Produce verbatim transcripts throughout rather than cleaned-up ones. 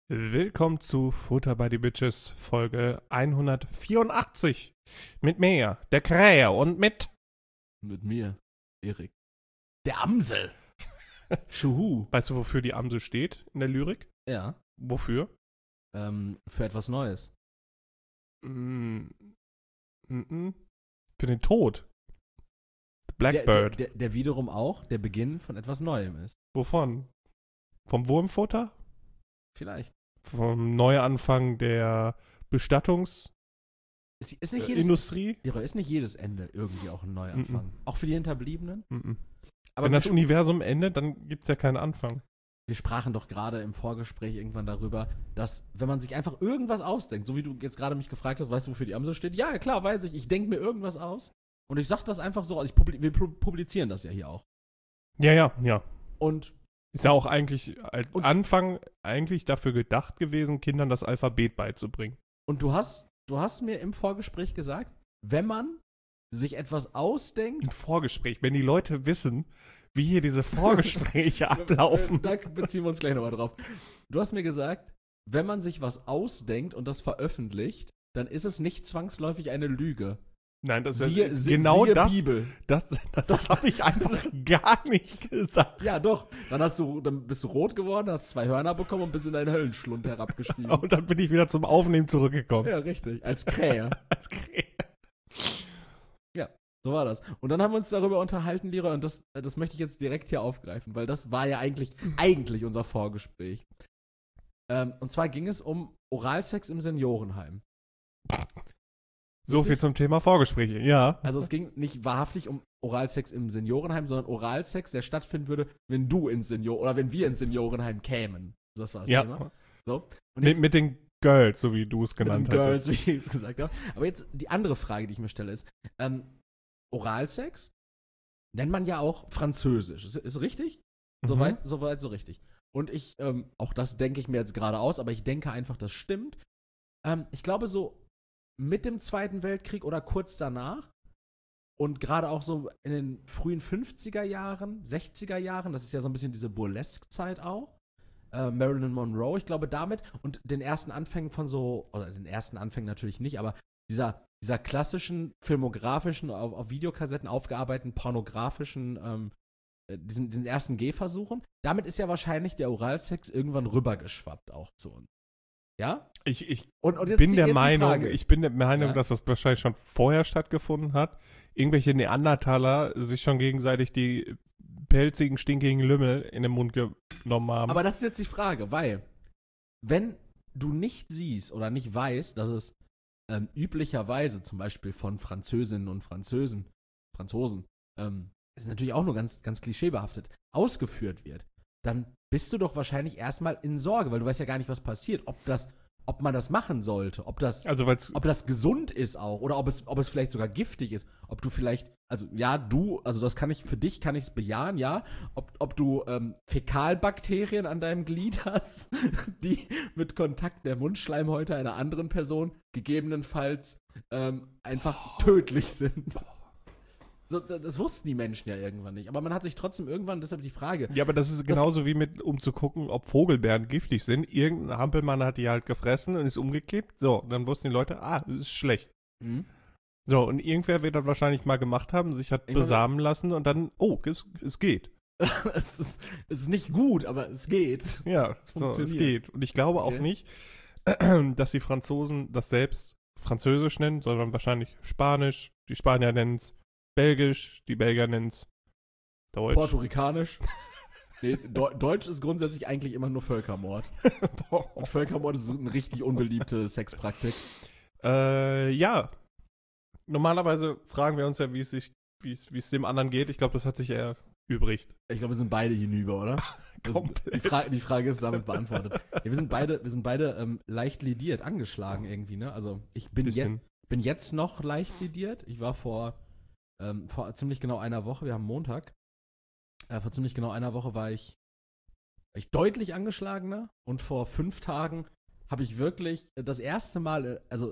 Willkommen zu Futter by the Bitches, Folge hundertvierundachtzig. Mit mir, der Krähe, und mit... Mit mir, Erik. Der Amsel. Schuhu. Weißt du, wofür die Amsel steht in der Lyrik? Ja. Wofür? Ähm, für etwas Neues. Mm, mm, mm. Für den Tod. Der, Blackbird. der, der, der wiederum auch der Beginn von etwas Neuem ist. Wovon? Vom Wurmfutter? Vielleicht. Vom Neuanfang der Bestattungs... Ist, ist nicht äh, jedes, Industrie? Leroy, ist nicht jedes Ende irgendwie auch ein Neuanfang? Mm-mm. Auch für die Hinterbliebenen? Mm-mm. Aber Wenn wir, das sp- Universum endet, dann gibt es ja keinen Anfang. wir sprachen doch gerade im Vorgespräch irgendwann darüber, dass, wenn man sich einfach irgendwas ausdenkt, so wie du jetzt gerade mich gefragt hast, weißt du, wofür die Amsel steht? Ja, klar, weiß ich. Ich denke mir irgendwas aus und ich sag das einfach so. Also ich publi- wir pu- publizieren das ja hier auch. Ja, ja, ja. Und Ist ja auch eigentlich als Und- Anfang eigentlich dafür gedacht gewesen, Kindern das Alphabet beizubringen. Und du hast, du hast mir im Vorgespräch gesagt, wenn man sich etwas ausdenkt. Ein Vorgespräch, wenn die Leute wissen, wie hier diese Vorgespräche ablaufen. Da beziehen wir uns gleich nochmal drauf. Du hast mir gesagt, wenn man sich was ausdenkt und das veröffentlicht, dann ist es nicht zwangsläufig eine Lüge. Nein, das Siehe, ist sie- genau siehe das. Bibel. Das, das, das habe ich einfach gar nicht gesagt. Ja, doch. Dann, hast du, dann bist du rot geworden, hast zwei Hörner bekommen und bist in deinen Höllenschlund herabgestiegen. Und dann bin ich wieder zum Aufnehmen zurückgekommen. Ja, richtig. Als Krähe. Als Krähe. So war das. Und dann haben wir uns darüber unterhalten, Leroy, und das, das möchte ich jetzt direkt hier aufgreifen, weil das war ja eigentlich, eigentlich unser Vorgespräch. Ähm, und zwar ging es um Oralsex im Seniorenheim. So viel zum Thema Vorgespräche, ja. Also es ging nicht wahrhaftig um Oralsex im Seniorenheim, sondern Oralsex, der stattfinden würde, wenn du ins Senior oder wenn wir ins Seniorenheim kämen. Das war das Ja. Thema. So. Und Mit, jetzt mit den Girls, so wie du es mit den genannt Girls, hattest. wie ich es gesagt habe. Aber jetzt die andere Frage, die ich mir stelle, ist, ähm, Oralsex nennt man ja auch Französisch. Ist, ist richtig? Soweit, Mhm. soweit, so richtig. Und ich, ähm, auch das denke ich mir jetzt gerade aus, aber ich denke einfach, das stimmt. Ähm, ich glaube, so mit dem Zweiten Weltkrieg oder kurz danach und gerade auch so in den frühen fünfziger Jahren, sechziger Jahren, das ist ja so ein bisschen diese Burlesque-Zeit auch, äh, Marilyn Monroe, ich glaube damit und den ersten Anfängen von so, oder den ersten Anfängen natürlich nicht, aber dieser, dieser klassischen, filmografischen, auf, auf Videokassetten aufgearbeiteten, pornografischen, ähm, äh, diesen, den ersten Gehversuchen, damit ist ja wahrscheinlich der Oralsex irgendwann rübergeschwappt auch zu uns. Ja? Ich, ich Und, und jetzt bin die- der jetzt die Meinung, Frage. ich bin der Meinung, Ja. dass das wahrscheinlich schon vorher stattgefunden hat. Irgendwelche Neandertaler sich schon gegenseitig die pelzigen, stinkigen Lümmel in den Mund genommen haben. Aber das ist jetzt die Frage, weil, wenn du nicht siehst oder nicht weißt, dass es ähm, üblicherweise zum Beispiel von Französinnen und Französen, Franzosen, ähm, das ist natürlich auch nur ganz, ganz klischeebehaftet, ausgeführt wird, dann bist du doch wahrscheinlich erstmal in Sorge, weil du weißt ja gar nicht, was passiert, ob das, ob man das machen sollte, ob das, also, weil's, ob das gesund ist auch oder ob es, ob es vielleicht sogar giftig ist, ob du vielleicht, also ja, du, also das kann ich, für dich kann ich es bejahen, ja, ob, ob du ähm, Fäkalbakterien an deinem Glied hast, die mit Kontakt der Mundschleimhäute einer anderen Person gegebenenfalls ähm, einfach tödlich sind. So, das das wussten die Menschen ja irgendwann nicht, aber man hat sich trotzdem irgendwann, deshalb die Frage, ja, aber das ist genauso wie mit, um zu gucken, ob Vogelbeeren giftig sind. Irgendein Hampelmann hat die halt gefressen und ist umgekippt. So, dann wussten die Leute, ah, das ist schlecht. hm? So, und irgendwer wird das wahrscheinlich mal gemacht haben, sich hat Ich meine- besamen lassen und dann, oh, es, es geht. es, ist, es ist nicht gut, aber es geht. Ja, Es so, es funktioniert. geht. Und ich glaube auch Okay. nicht, dass die Franzosen das selbst Französisch nennen, sondern wahrscheinlich Spanisch. Die Spanier nennen es Belgisch, die Belgier nennen es Deutsch. Portorikanisch. Nee, Deu- Deutsch ist grundsätzlich eigentlich immer nur Völkermord. Und Völkermord ist eine richtig unbeliebte Sexpraktik. äh, ja. Normalerweise fragen wir uns ja, wie es sich, wie es, wie es dem anderen geht. Ich glaube, das hat sich eher übrigt. Ich glaube, wir sind beide hinüber, oder? Das, Komplett. die, Fra- die Frage ist damit beantwortet. Ja, wir sind beide, wir sind beide ähm, leicht lidiert, angeschlagen irgendwie, ne? Also ich bin, je Bisschen. bin jetzt noch leicht lidiert. Ich war vor, ähm, vor ziemlich genau einer Woche, wir haben Montag, äh, vor ziemlich genau einer Woche war ich, war ich deutlich angeschlagener und vor fünf Tagen habe ich wirklich das erste Mal, äh, also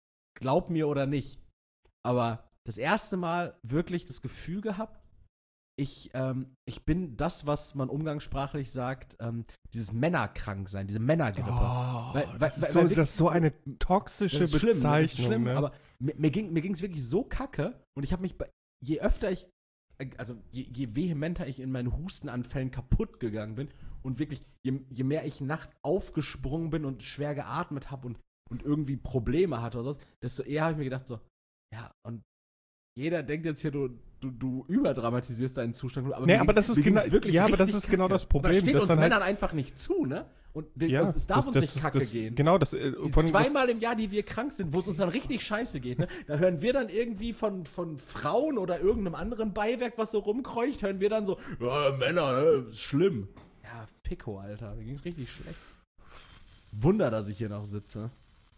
glaub mir oder nicht, aber das erste Mal wirklich das Gefühl gehabt, ich, ähm, ich bin das, was man umgangssprachlich sagt, ähm, dieses Männerkranksein, diese Männergrippe. Oh, Weil- weil- das, ist weil- so, weil das ist so eine toxische Das ist schlimm, Bezeichnung. das ist schlimm, ne? aber mir, mir ging mir ging's wirklich so kacke und ich habe mich, bei, je öfter ich, äh, also je, je vehementer ich in meinen Hustenanfällen kaputt gegangen bin und wirklich, je, je mehr ich nachts aufgesprungen bin und schwer geatmet habe und, und irgendwie Probleme hatte oder sowas, desto eher habe ich mir gedacht so, ja, und jeder denkt jetzt hier, du, du, du überdramatisierst deinen Zustand. Aber Nee, mir aber ging's- das ist mir ging's genau- wirklich ja, aber das richtig ist genau kacke. das Problem, Und das steht dass uns dann halt- Männern einfach nicht zu, ne? Und wir, Ja, es darf das- uns das nicht ist- kacke das, gehen. Genau, das, äh, Die von, das, zweimal im Jahr, die wir krank sind, wo es uns dann richtig scheiße geht, ne? Da hören wir dann irgendwie von, von Frauen oder irgendeinem anderen Beiwerk, was so rumkreucht, hören wir dann so, ja, Männer, ne? Ist schlimm. Ja, Pico, Alter, mir ging's richtig schlecht. Wunder, dass ich hier noch sitze.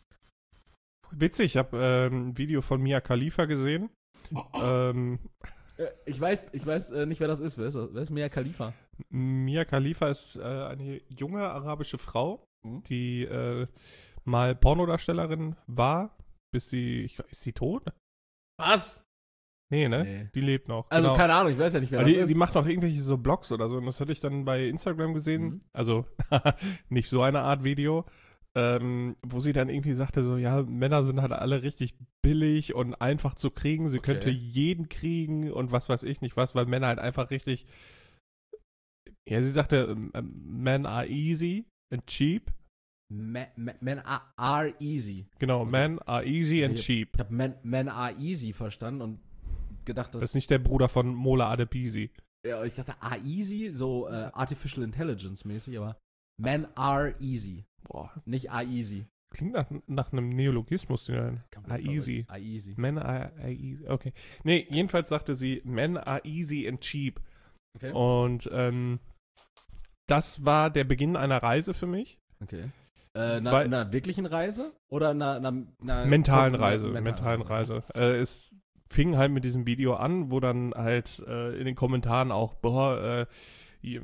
witzig, ich habe ähm, ein Video von Mia Khalifa gesehen. ähm, Äh, Ich weiß, ich weiß äh, nicht, wer das ist. Wer ist das? Wer ist Mia Khalifa? Mia Khalifa ist äh, eine junge arabische Frau, Mhm. die äh, mal Pornodarstellerin war, bis sie, ich, ist sie tot? Was? Nee, ne? Nee. Die lebt noch. Also genau. keine Ahnung, ich weiß ja nicht, wer Aber das die, ist. die macht auch irgendwelche so Blogs oder so und das hatte ich dann bei Instagram gesehen. Mhm. Also nicht so eine Art Video, ähm, wo sie dann irgendwie sagte so, ja, Männer sind halt alle richtig billig und einfach zu kriegen. Sie Okay. könnte jeden kriegen und was weiß ich nicht was, weil Männer halt einfach richtig, ja, sie sagte, ähm, men are easy and cheap. Ma- ma- Men are, are easy. Genau, Okay. men are easy and Ich- cheap. Ich habe men, men are easy verstanden und gedacht, dass Das ist nicht der Bruder von Mola Adebisi. ja, ich dachte are easy, so äh, Artificial Intelligence mäßig, aber Men are easy, Boah, nicht are easy. klingt nach, nach einem Neologismus. Den Komplett are easy. verrückt. Are easy. Men are, are easy. Okay. Nee, jedenfalls sagte sie, men are easy and cheap. Okay. Und ähm, das war der Beginn einer Reise für mich. Okay. Äh, einer, Weil- einer wirklichen Reise oder einer, einer, einer mentalen einer Reise. mentalen Mentalen Reise. Äh, es fing halt mit diesem Video an, wo dann halt äh, in den Kommentaren auch, boah, äh, ihr-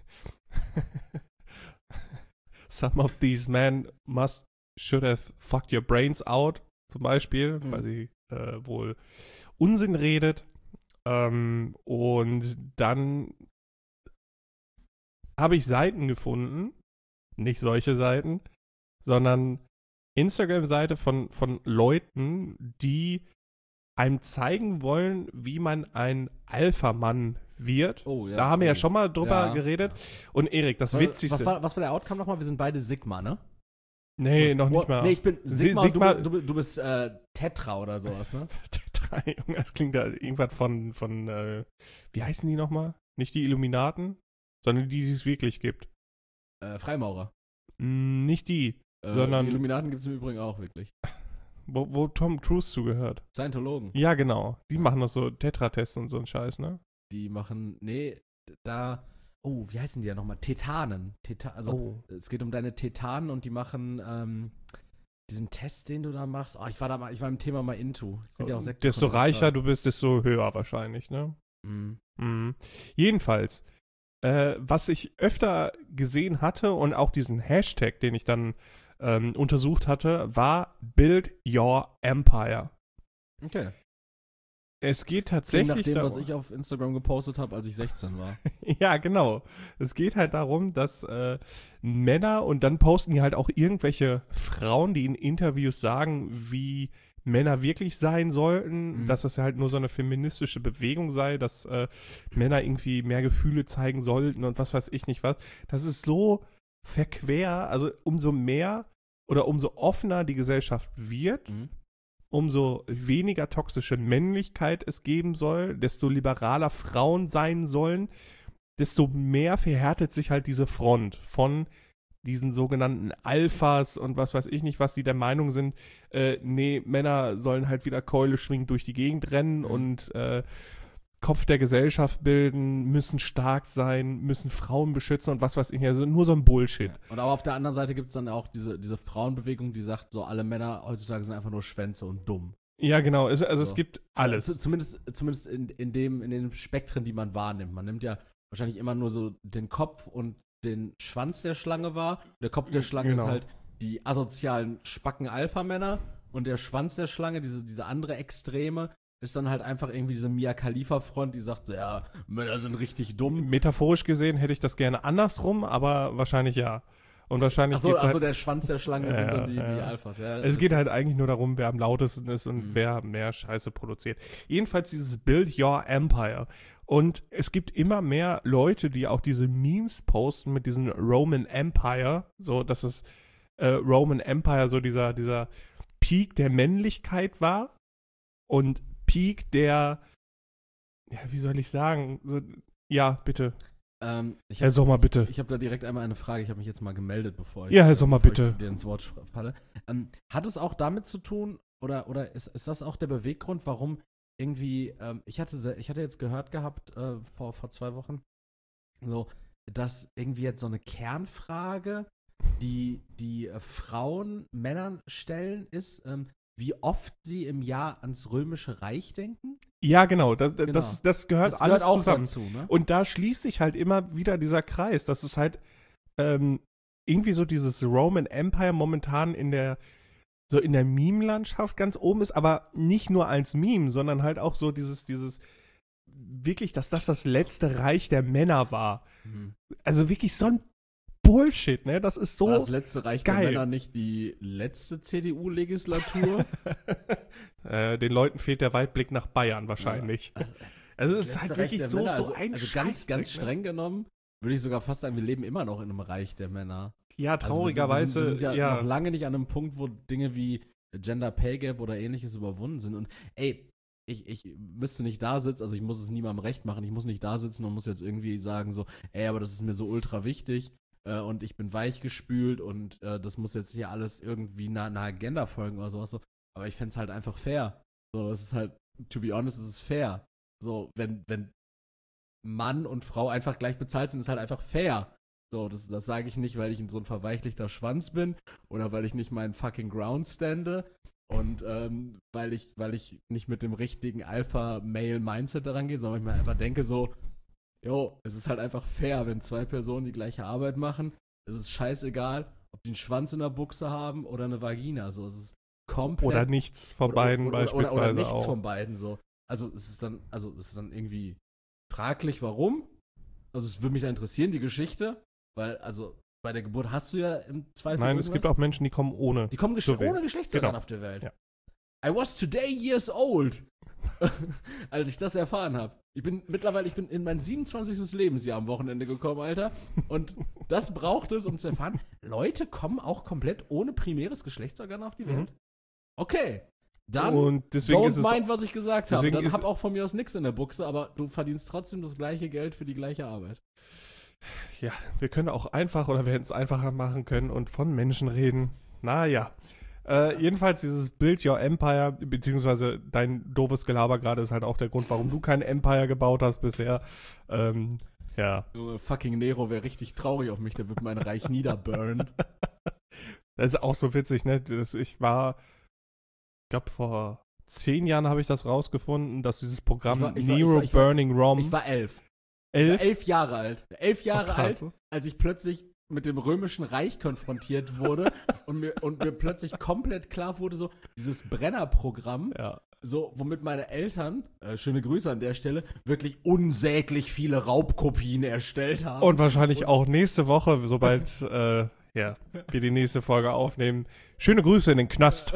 some of these men must, should have fucked your brains out, zum Beispiel, Mhm. weil sie äh, wohl Unsinn redet. Ähm, und dann habe ich Seiten gefunden, nicht solche Seiten, sondern Instagram-Seite von, von Leuten, die einem zeigen wollen, wie man ein Alpha-Mann wird. Oh, ja. Da haben wir ja Oh. schon mal drüber Ja, geredet. ja. Und Erik, das Was, Witzigste. was, war, was war der Outcome nochmal? Wir sind beide Sigma, ne? nee, noch Oh, nicht mal. Nee, ich bin Sie- Sigma, Sigma- und du, du, du bist äh, Tetra oder sowas, ne? Drei, Junge, das klingt da irgendwas von, von äh, wie heißen die nochmal? Nicht die Illuminaten, sondern die, die es wirklich gibt. Äh, Freimaurer. Mm, nicht die, Äh, Sondern- die Illuminaten gibt es im Übrigen auch wirklich. wo, wo Tom Cruise zugehört. Scientologen. Ja, genau. Die machen doch so Tetra-Tests und so einen Scheiß, ne? Die machen, nee, da, oh, wie heißen die ja nochmal? Tetanen. Teta, also, Oh. es geht um deine Tetanen und die machen, ähm, diesen Test, den du da machst. Oh, ich war da mal, ich war im Thema mal into. Ich bin ja auch Sekte- Desto Kongressler. reicher du bist, desto höher wahrscheinlich, ne? Mhm. Mhm. Jedenfalls, äh, was ich öfter gesehen hatte und auch diesen Hashtag, den ich dann ähm, untersucht hatte, war Build Your Empire. Okay. Es geht Klingt tatsächlich nach dem, darum, was ich auf Instagram gepostet habe, als ich sechzehn war. ja, genau. Es geht halt darum, dass äh, Männer und dann posten die halt auch irgendwelche Frauen, die in Interviews sagen, wie Männer wirklich sein sollten, Mhm. dass das halt nur so eine feministische Bewegung sei, dass äh, Männer irgendwie mehr Gefühle zeigen sollten und was weiß ich nicht was. Das ist so verquer, also umso mehr oder umso offener die Gesellschaft wird, Mhm. umso weniger toxische Männlichkeit es geben soll, desto liberaler Frauen sein sollen, desto mehr verhärtet sich halt diese Front von diesen sogenannten Alphas und was weiß ich nicht, was die der Meinung sind, äh, nee, Männer sollen halt wieder Keule schwingend durch die Gegend rennen Mhm. und äh, Kopf der Gesellschaft bilden, müssen stark sein, müssen Frauen beschützen und was weiß ich, also nur so ein Bullshit. Ja. Und aber auf der anderen Seite gibt es dann auch diese, diese Frauenbewegung, die sagt, so alle Männer heutzutage sind einfach nur Schwänze und dumm. Ja, genau, es, also So. es gibt alles. Z- Zumindest, zumindest in, in, dem, in den Spektren, die man wahrnimmt. Man nimmt ja wahrscheinlich immer nur so den Kopf und den Schwanz der Schlange wahr. Der Kopf der Schlange Genau. ist halt die asozialen Spacken-Alpha-Männer und der Schwanz der Schlange, diese, diese andere Extreme, ist dann halt einfach irgendwie diese Mia Khalifa-Front, die sagt so, ja, Männer sind richtig dumm. Metaphorisch gesehen hätte ich das gerne andersrum, aber wahrscheinlich ja. Und wahrscheinlich Achso, geht's also halt, der Schwanz der Schlange Ja, sind dann die, ja. die Alphas. Ja, es geht halt eigentlich nur darum, wer am lautesten ist und Mhm. wer mehr Scheiße produziert. Jedenfalls dieses Build Your Empire. Und es gibt immer mehr Leute, die auch diese Memes posten mit diesem Roman Empire. So, dass es äh, Roman Empire so dieser, dieser Peak der Männlichkeit war und Peak der, ja, wie soll ich sagen? So, ja, bitte. Ähm, ich Herr hab, Sommer, bitte. Ich habe da direkt einmal eine Frage. Ich habe mich jetzt mal gemeldet, bevor ich, Ja, Herr Sommer, bevor bitte. ich dir ins Wort sch- falle. Ähm, hat es auch damit zu tun, oder, oder ist, ist das auch der Beweggrund, warum irgendwie, ähm, ich, hatte, se- ich hatte jetzt gehört gehabt, äh, vor, vor zwei Wochen, so, dass irgendwie jetzt so eine Kernfrage, die, die äh, Frauen Männern stellen, ist, ähm, wie oft sie im Jahr ans Römische Reich denken. Ja, genau. Das, Genau. das, das gehört Das alles gehört auch zusammen. dazu, ne? Und da schließt sich halt immer wieder dieser Kreis. Das ist halt ähm, irgendwie so dieses Roman Empire momentan in der so in der Meme-Landschaft ganz oben ist, aber nicht nur als Meme, sondern halt auch so dieses, dieses wirklich, dass das das letzte Reich der Männer war. Mhm. Also wirklich so ein Bullshit, ne? Das ist so War das letzte Reich geil. der Männer nicht die letzte C D U-Legislatur? äh, den Leuten fehlt der Weitblick nach Bayern wahrscheinlich. Also, Also das es ist letzte halt Reich wirklich der so, Männer, so also, ein Also ganz, Scheißdreck, ganz ne? streng genommen würde ich sogar fast sagen, wir leben immer noch in einem Reich der Männer. Ja, Also traurigerweise, wir sind, wir sind, wir sind ja, ja. noch lange nicht an einem Punkt, wo Dinge wie Gender Pay Gap oder ähnliches überwunden sind. Und ey, ich, ich müsste nicht da sitzen, also ich muss es niemandem recht machen, ich muss nicht da sitzen und muss jetzt irgendwie sagen so, ey, aber das ist mir so ultra wichtig äh, und ich bin weichgespült und äh, das muss jetzt hier alles irgendwie einer einer Agenda folgen oder sowas so. Aber ich fände es halt einfach fair. So, es ist halt, to be honest, es ist fair. So, wenn, wenn Mann und Frau einfach gleich bezahlt sind, ist halt einfach fair. So, das, das sage ich nicht, weil ich so ein verweichlichter Schwanz bin oder weil ich nicht meinen fucking Ground stande und ähm, weil ich, weil ich nicht mit dem richtigen Alpha-Male-Mindset daran gehe, sondern ich mir einfach denke so, jo, es ist halt einfach fair, wenn zwei Personen die gleiche Arbeit machen. Es ist scheißegal, ob die einen Schwanz in der Buchse haben oder eine Vagina. So, es ist komplett. Oder nichts von beiden oder, oder, beispielsweise oder, oder nichts auch. von beiden so. Also es ist dann, also es ist dann irgendwie fraglich, warum. Also es würde mich da interessieren, die Geschichte, weil, also bei der Geburt hast du ja im Zweifel Nein, irgendwas. es gibt auch Menschen, die kommen ohne. Die kommen gesch zur Welt. ohne Geschlechtsorgan Genau. auf die Welt. Ja. I was today years old, als ich das erfahren habe. Ich bin mittlerweile, ich bin in mein siebenundzwanzigstes Lebensjahr am Wochenende gekommen, Alter. Und das braucht es, um zu erfahren, Leute kommen auch komplett ohne primäres Geschlechtsorgan auf die Welt. Mhm. Okay. Dann Und deswegen don't ist es mind, was ich gesagt habe. deswegen Dann ist- hab auch von mir aus nichts in der Buchse, aber du verdienst trotzdem das gleiche Geld für die gleiche Arbeit. Ja, wir können auch einfach oder wir hätten es einfacher machen können und von Menschen reden. Naja. Äh, jedenfalls dieses Build Your Empire, beziehungsweise dein doofes Gelaber gerade ist halt auch der Grund, warum du kein Empire gebaut hast bisher. Ähm, ja. Junge, fucking Nero wäre richtig traurig auf mich, der wird mein Reich niederburnen. Das ist auch so witzig, ne? Das, ich war, ich glaube, vor zehn Jahren habe ich das rausgefunden, dass dieses Programm Ich war- ich war- Nero ich war- ich war- Burning Rom Ich war elf. Ich war elf. elf Jahre alt. Elf Jahre Oh, krass. alt, als ich plötzlich mit dem Römischen Reich konfrontiert wurde und, mir, und mir plötzlich komplett klar wurde, so dieses Brenner-Programm, Ja. so womit meine Eltern, äh, schöne Grüße an der Stelle, wirklich unsäglich viele Raubkopien erstellt haben. Und wahrscheinlich Und- auch nächste Woche, sobald äh, ja, wir die nächste Folge aufnehmen. Schöne Grüße in den Knast.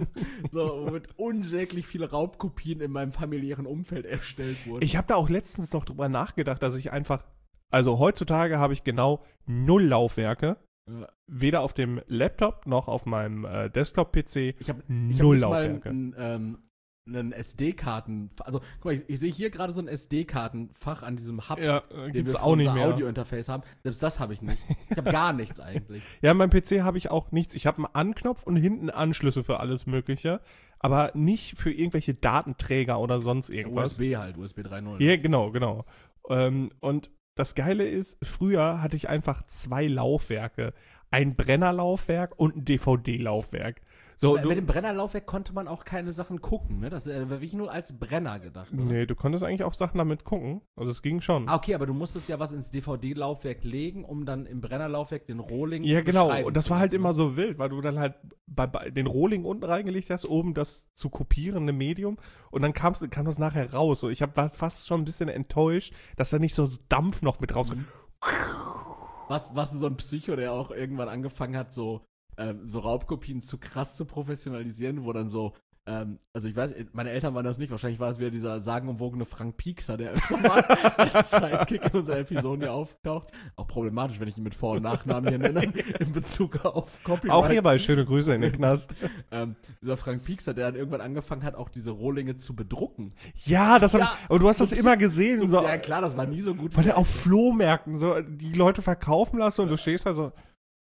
so, womit unsäglich viele Raubkopien in meinem familiären Umfeld erstellt wurden. Ich habe da auch letztens noch drüber nachgedacht, dass ich einfach, also heutzutage habe ich genau null Laufwerke. Ja. Weder auf dem Laptop noch auf meinem äh, Desktop-P C. Ich habe Null ich hab nicht mal Laufwerke. einen, ähm, einen S D-Karten, also guck mal, ich, ich sehe hier gerade so ein S D-Kartenfach an diesem Hub, Ja, äh, den gibt's wir für auch nicht unser mehr. Audio-Interface haben. Selbst das habe ich nicht. Ich habe gar nichts eigentlich. Ja, in meinem P C habe ich auch nichts. Ich habe einen Anknopf und hinten Anschlüsse für alles Mögliche, aber nicht für irgendwelche Datenträger oder sonst U irgendwas. S B halt, U S B drei Punkt null. Ja, genau, genau. Ähm, und das Geile ist, früher hatte ich einfach zwei Laufwerke. Ein Brennerlaufwerk und ein D V D-Laufwerk. So, Mit du, dem Brennerlaufwerk konnte man auch keine Sachen gucken, ne? Das äh, war wirklich nur als Brenner gedacht, oder? nee, du konntest eigentlich auch Sachen damit gucken. Also es ging schon. Ah, okay, aber du musstest ja was ins D V D-Laufwerk legen, um dann im Brennerlaufwerk den Rohling Ja, genau. beschreiben Und das zu war halt lassen, immer ne? so wild, weil du dann halt bei, bei den Rohling unten reingelegt hast, oben das zu kopierende Medium und dann kam's, kam das nachher raus. So, ich hab, war fast schon ein bisschen enttäuscht, dass da nicht so Dampf noch mit rauskommt. Was, warst du so ein Psycho, der auch irgendwann angefangen hat, so, ähm, so Raubkopien zu krass zu professionalisieren, wo dann so, ähm, also ich weiß, meine Eltern waren das nicht, wahrscheinlich war es wieder dieser sagenumwogene Frank Piekser, der öfter mal als Sidekick in unserer Episode hier auftaucht. Auch problematisch, wenn ich ihn mit Vor- und Nachnamen hier nenne, in Bezug auf Copyright. Auch hierbei schöne Grüße in den Knast. ähm, dieser Frank Piekser, der dann irgendwann angefangen hat, auch diese Rohlinge zu bedrucken. Ja, das hab Ja, ich, aber du hast das so- immer gesehen, so, So, ja klar, das war nie so gut. weil der auf Flohmärkten so die Leute verkaufen lassen und du stehst da so.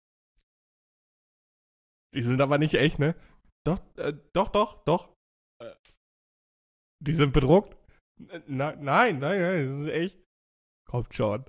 Die sind aber nicht echt, ne? Doch, äh, doch, doch, doch. Äh, Die sind bedruckt? Äh, na, nein, nein, nein, das ist echt. Kommt schon.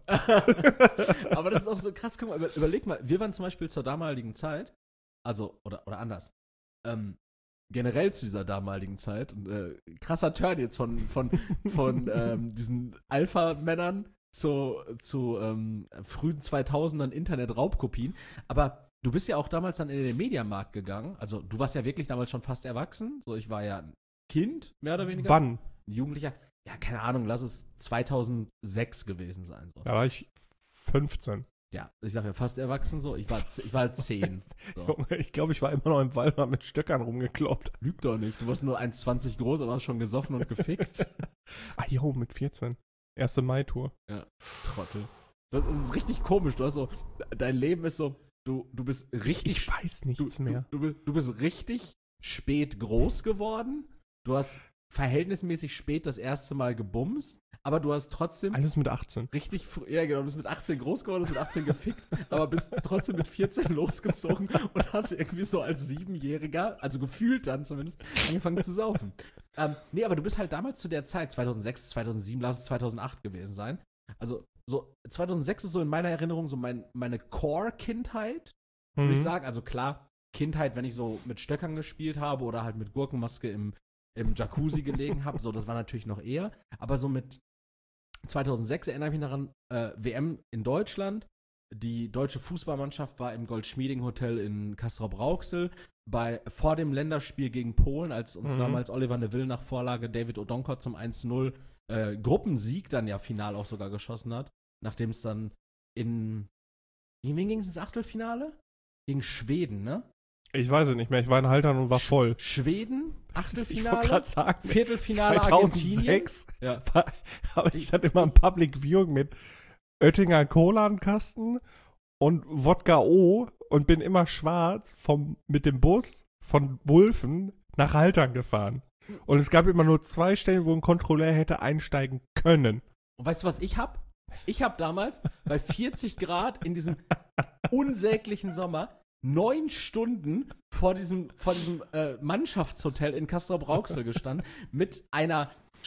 Aber das ist auch so krass, guck mal, über, überleg mal, wir waren zum Beispiel zur damaligen Zeit, also, oder, oder anders, ähm, generell zu dieser damaligen Zeit, und, äh, krasser Turn jetzt von, von, von ähm, diesen Alpha-Männern zu, zu ähm, frühen zweitausendern Internet-Raubkopien, aber du bist ja auch damals dann in den Mediamarkt gegangen, also du warst ja wirklich damals schon fast erwachsen, so ich war ja ein Kind, mehr oder weniger. Wann? Ein Jugendlicher, ja, keine Ahnung, lass es zweitausendsechs gewesen sein, so. Da war ich fünfzehn. Ja, ich sag ja fast erwachsen so. Ich war, z- ich war zehn. So. Junge, ich glaube, ich war immer noch im Wald und hab mit Stöckern rumgekloppt. Lüg doch nicht. Du warst nur eins Komma zwanzig groß, aber hast schon gesoffen und gefickt. Ah, jo, mit vierzehn. Erste Mai-Tour. Ja, Trottel. Das ist richtig komisch. Du hast so, dein Leben ist so, du, du bist richtig. Ich weiß du, nichts mehr. Du, du, du bist richtig spät groß geworden. Du hast verhältnismäßig spät das erste Mal gebumst, aber du hast trotzdem Alles mit achtzehn. richtig früh, ja genau, du bist mit achtzehn groß geworden, bist mit achtzehn gefickt, aber bist trotzdem mit vierzehn losgezogen und hast irgendwie so als Siebenjähriger, also gefühlt dann zumindest, angefangen zu saufen. Ähm, nee, aber du bist halt damals zu der Zeit, zweitausendsechs, zweitausendsieben, lass es zweitausendacht gewesen sein. Also so, zweitausendsechs ist so in meiner Erinnerung so mein, meine Core-Kindheit, würde ich Mhm. sagen. Also klar, Kindheit, wenn ich so mit Stöckern gespielt habe oder halt mit Gurkenmaske im, im Jacuzzi gelegen habe, so, das war natürlich noch eher. Aber so mit zweitausendsechs erinnere ich mich daran, äh, W M in Deutschland. Die deutsche Fußballmannschaft war im Goldschmieding-Hotel in Castrop-Rauxel bei, vor dem Länderspiel gegen Polen, als uns Mhm. damals Oliver Neville nach Vorlage David Odonkor zum eins zu null äh, Gruppensieg dann ja final auch sogar geschossen hat, nachdem es dann in, gegen wen ging es ins Achtelfinale? Gegen Schweden, ne? Ich weiß es nicht mehr. Ich war in Haltern und war voll. Schweden, Ich wollte Achtelfinale, gerade sagen, Viertelfinale Argentinien. zweitausendsechs Ja. war- habe ich dann immer ein Public Viewing mit Oettinger Cola-Kasten und Wodka O und bin immer schwarz vom, mit dem Bus von Wulfen nach Haltern gefahren. Und es gab immer nur zwei Stellen, wo ein Kontrolleur hätte einsteigen können. Und weißt du, was ich hab? Ich hab damals bei vierzig Grad in diesem unsäglichen Sommer neun Stunden vor diesem, vor diesem äh, Mannschaftshotel in Castrop-Rauxel gestanden mit einer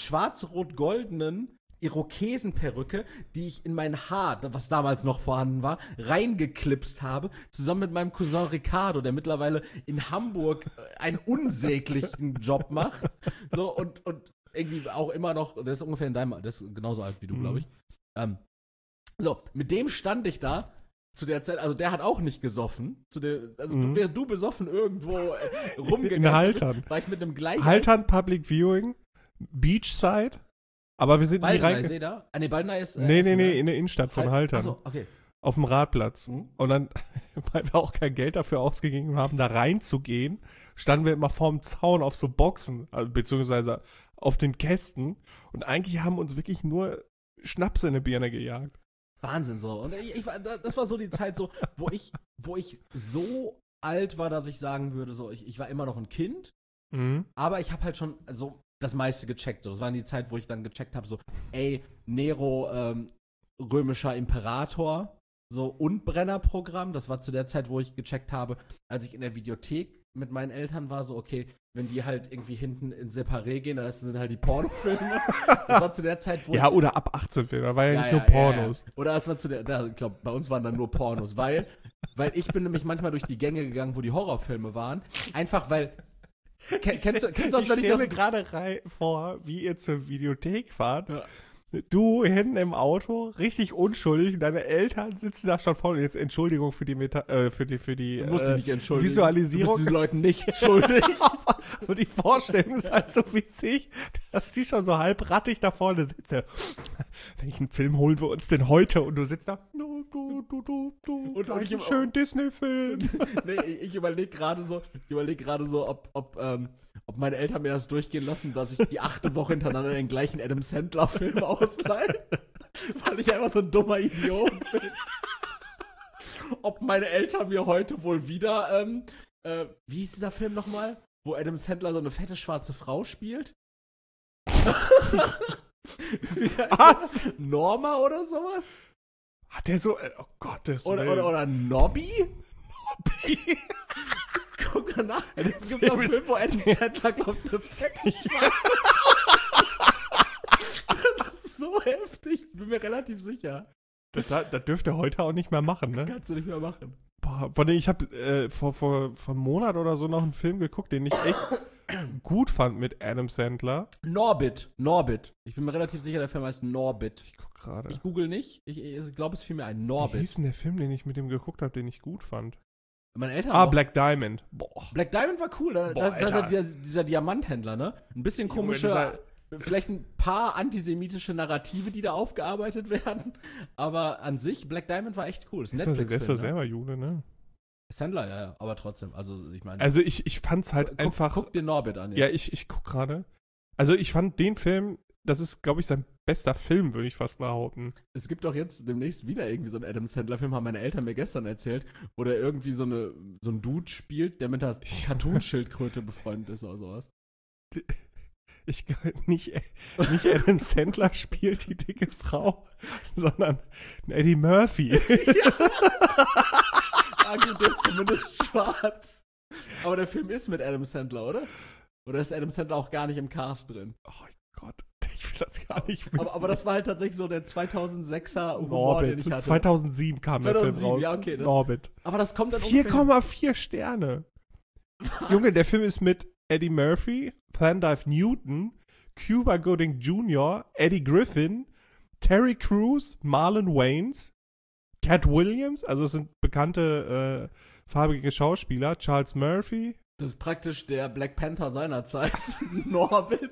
schwarz-rot-goldenen Irokesenperücke, die ich in mein Haar, was damals noch vorhanden war, reingeklipst habe, zusammen mit meinem Cousin Ricardo, der mittlerweile in Hamburg äh, einen unsäglichen Job macht. So, und, und irgendwie auch immer noch, der ist ungefähr in deinem Alter, der ist genauso alt wie du, Mhm. glaube ich. Ähm, so, mit dem stand ich da zu der Zeit, also der hat auch nicht gesoffen. Zu der, also Mhm. während du besoffen irgendwo äh, rumgegangen In Haltern. bist, war ich mit einem gleichen Haltern Public Viewing, Beachside, aber wir sind nie Baldeney, rein. seht ihr? Ah, nee, Baldeney ist. Nee, nee, Essen, nee, ne? in der Innenstadt von Hal- Haltern. Achso, okay. Auf dem Radplatz. Mhm. Und dann, weil wir auch kein Geld dafür ausgegeben haben, da reinzugehen, standen wir immer vorm Zaun auf so Boxen, also, beziehungsweise auf den Kästen. Und eigentlich haben uns wirklich nur Schnaps in die Birne gejagt. Wahnsinn so. Und ich, ich war, das war so die Zeit so, wo ich, wo ich so alt war, dass ich sagen würde, so, ich, ich war immer noch ein Kind, Mhm. aber ich habe halt schon so das meiste gecheckt. So. Das war die Zeit, wo ich dann gecheckt habe, so, ey, Nero, ähm, römischer Imperator, so, und Brennerprogramm. Das war zu der Zeit, wo ich gecheckt habe, als ich in der Videothek mit meinen Eltern war, so, okay, wenn die halt irgendwie hinten in Separé gehen, dann sind halt die Pornofilme. Das war zu der Zeit, wo Ja, ich, oder ab achtzehn Filme, da war ja, Ja, nicht ja, nur ja, Pornos. Ja, ja. Oder es war zu der, da, ich glaube, bei uns waren dann nur Pornos, weil weil ich bin nämlich manchmal durch die Gänge gegangen, wo die Horrorfilme waren. Einfach weil. Ken, kennst du, kennst du das, ich wenn ich stelle das mir gerade rei- vor, wie ihr zur Videothek fahrt. Ja. Du hinten im Auto, richtig unschuldig, deine Eltern sitzen da schon vorne. Jetzt Entschuldigung für die Meta äh, für die für die Du musst äh, dich nicht entschuldigen. Visualisierung. Du bist den Leuten nichts schuldig. Und die Vorstellung ist halt so witzig, dass die schon so halb rattig da vorne sitzen. Welchen Film holen wir uns denn heute? Und du sitzt da, du, du, du, du, du, Und- und ich einen im- schönen Disney-Film. Nee, ich, ich überlege gerade so, ich überlege gerade so, ob, ob, ähm, ob meine Eltern mir das durchgehen lassen, dass ich die achte Woche hintereinander den gleichen Adam Sandler-Film ausleihe. Weil ich einfach so ein dummer Idiot bin. Ob meine Eltern mir heute wohl wieder, ähm, äh, wie hieß dieser Film nochmal? Wo Adam Sandler so eine fette schwarze Frau spielt? Was? Norma oder sowas? Hat der so, äh, oh Gottes Oder, Willen. oder, oder Nobby? Guck mal nach. Es gibt so einen Film, wo Adam Sandler, glaubt, eine fette schwarze Das ist so heftig. Bin mir relativ sicher. Das, das dürfte er heute auch nicht mehr machen, ne? Kannst du nicht mehr machen. Boah, von dem ich habe äh, vor, vor, vor einem Monat oder so noch einen Film geguckt, den ich echt gut fand mit Adam Sandler. Norbit. Norbit. Ich bin mir relativ sicher, der Film heißt Norbit. Ich guck gerade. Ich google nicht. Ich, ich glaube, es fiel mir ein Wie Norbit. hieß denn der Film, den ich mit dem geguckt habe, den ich gut fand? Meine Eltern Ah, auch. Black Diamond. Boah. Black Diamond war cool. Da, Boah, da, da ist Alter. halt dieser, dieser Diamanthändler, ne? Ein bisschen Junge, komische, dieser- vielleicht ein paar antisemitische Narrative, die da aufgearbeitet werden. Aber an sich, Black Diamond war echt cool. Das ist Ist ein das, der ist doch Netflix-Film, ne? selber Jude, ne? Sandler, ja, ja. Aber trotzdem, also ich meine. Also ich, ich fand's halt guck, einfach. Guck den Norbit an jetzt. Ja, ich, ich guck gerade. Also ich fand den Film, das ist, glaube ich, sein bester Film, würde ich fast behaupten. Es gibt doch jetzt demnächst wieder irgendwie so einen Adam Sandler-Film, haben meine Eltern mir gestern erzählt, wo der irgendwie so, eine, so ein Dude spielt, der mit der Cartoon-Schildkröte befreundet ist oder sowas. Ich nicht, nicht Adam Sandler spielt die dicke Frau, sondern Eddie Murphy. Ah, gut, der ist zumindest schwarz. Aber der Film ist mit Adam Sandler, oder? Oder ist Adam Sandler auch gar nicht im Cast drin? Oh Gott, ich will das gar nicht wissen. Aber, aber das war halt tatsächlich so der zweitausendsechser Humor, den ich Norbit. hatte. zweitausendsieben kam der Film zweitausendsieben, raus. ja, okay, das- Norbit. Aber das kommt dann vier ungefähr- Komma vier Sterne. Was? Junge, der Film ist mit Eddie Murphy, Thundive Newton, Cuba Gooding Junior, Eddie Griffin, Terry Crews, Marlon Wayans, Cat Williams, also es sind bekannte äh, farbige Schauspieler, Charles Murphy. Das ist praktisch der Black Panther seiner Zeit. Norbit.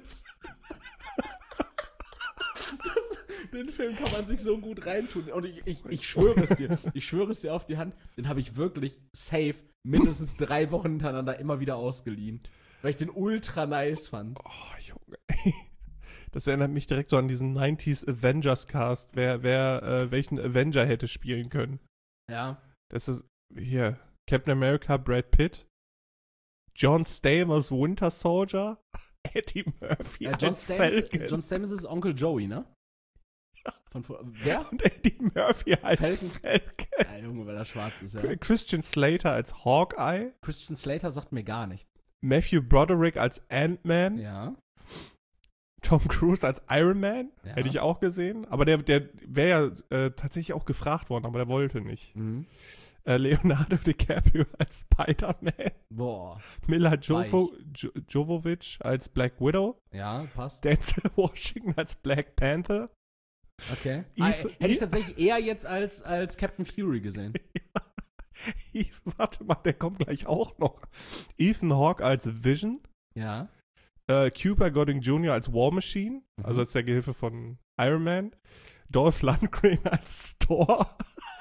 Das, den Film kann man sich so gut reintun. Und ich, ich, ich schwöre es dir, ich schwöre es dir auf die Hand, den habe ich wirklich safe mindestens drei Wochen hintereinander immer wieder ausgeliehen. Weil ich den ultra nice fand. Oh, Junge. Das erinnert mich direkt so an diesen neunziger Avengers Cast, wer, wer äh, welchen Avenger hätte spielen können. Ja. Das ist hier Captain America, Brad Pitt, John Stamos, Winter Soldier, Eddie Murphy Äh, John, als Stamos, Falcon John Stamos ist Onkel Joey, ne? Von, vor- wer? und Eddie Murphy als Falcon. Falcon. Ja, Junge, weil er schwarz ist, ja. Christian Slater als Hawkeye, Christian Slater sagt mir gar nichts. Matthew Broderick als Ant-Man, Ja. Tom Cruise als Iron Man, Ja. hätte ich auch gesehen, aber der, der wäre ja äh, tatsächlich auch gefragt worden, aber der wollte nicht. Mhm. Äh, Leonardo DiCaprio als Spider-Man, Boah. Mila Jovo, jo Jovovich als Black Widow, Ja, passt. Denzel Washington als Black Panther, Okay. Ethan- Ah, hätte ich tatsächlich eher jetzt als, als Captain Fury gesehen. warte mal, der kommt gleich auch noch. Ethan Hawke als Vision, Ja. äh, Cuba Gooding Junior als War Machine, Mhm. also als der Gehilfe von Iron Man, Dolph Lundgren als Thor,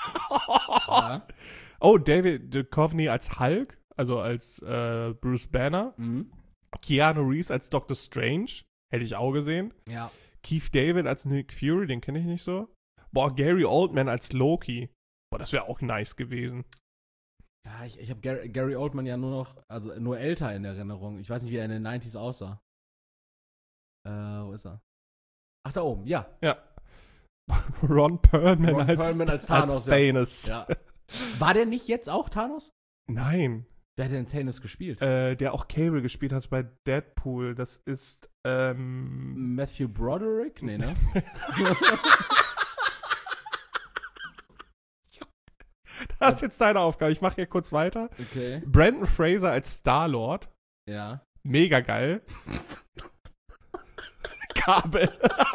ja. oh, David Duchovny als Hulk, also als äh, Bruce Banner, Mhm. Keanu Reeves als Doctor Strange, hätte ich auch gesehen, Ja. Keith David als Nick Fury, den kenne ich nicht so, boah, Gary Oldman als Loki, boah, das wäre auch nice gewesen. Ja, ich, ich habe Gary, Gary Oldman ja nur noch, also nur älter in Erinnerung. Ich weiß nicht, wie er in den neunziger aussah. Äh, wo ist er? Ach, da oben, ja. Ja. Ron Perlman, Ron als, Perlman als Thanos, ja. Thanos. ja. War der nicht jetzt auch Thanos? Nein, Wer hat denn Thanos gespielt? äh, der auch Cable gespielt hat bei Deadpool, das ist, ähm, Matthew Broderick? Nee, ne? Das ist jetzt deine Aufgabe. Ich mache hier kurz weiter. Okay. Brandon Fraser als Star-Lord. Ja. Mega geil. Kabel.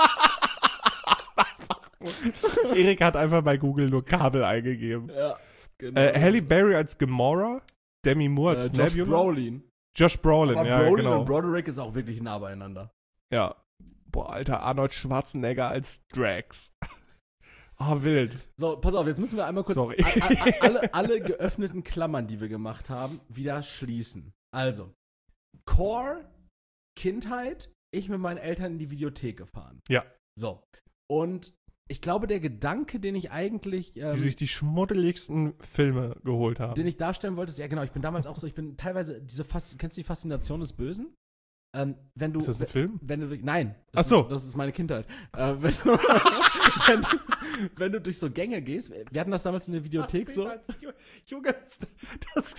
Erik hat einfach bei Google nur Kabel eingegeben. Ja, genau. Äh, Halle Berry als Gamora. Demi Moore als äh, Josh Nebula. Brolin. Josh Brolin, Aber ja, Brolin genau. und Broderick ist auch wirklich nah beieinander. Ja. Boah, Alter, Arnold Schwarzenegger als Drax. Oh, wild. So, pass auf, jetzt müssen wir einmal kurz Sorry. a- a- a- alle, alle geöffneten Klammern, die wir gemacht haben, wieder schließen. Also, Core, Kindheit, ich mit meinen Eltern in die Videothek gefahren. Ja. So. Und ich glaube, der Gedanke, den ich eigentlich, ähm, Die sich die schmuddeligsten Filme geholt haben. den ich darstellen wollte, ist, ja genau, ich bin damals auch so, ich bin teilweise, diese Fas- kennst du die Faszination des Bösen? Ähm, wenn du, Ist das ein Film? Wenn du, nein. Ach so. Ist, das ist meine Kindheit. Äh, wenn, du, wenn, du, wenn du durch so Gänge gehst, wir hatten das damals in der Videothek so. Junge, das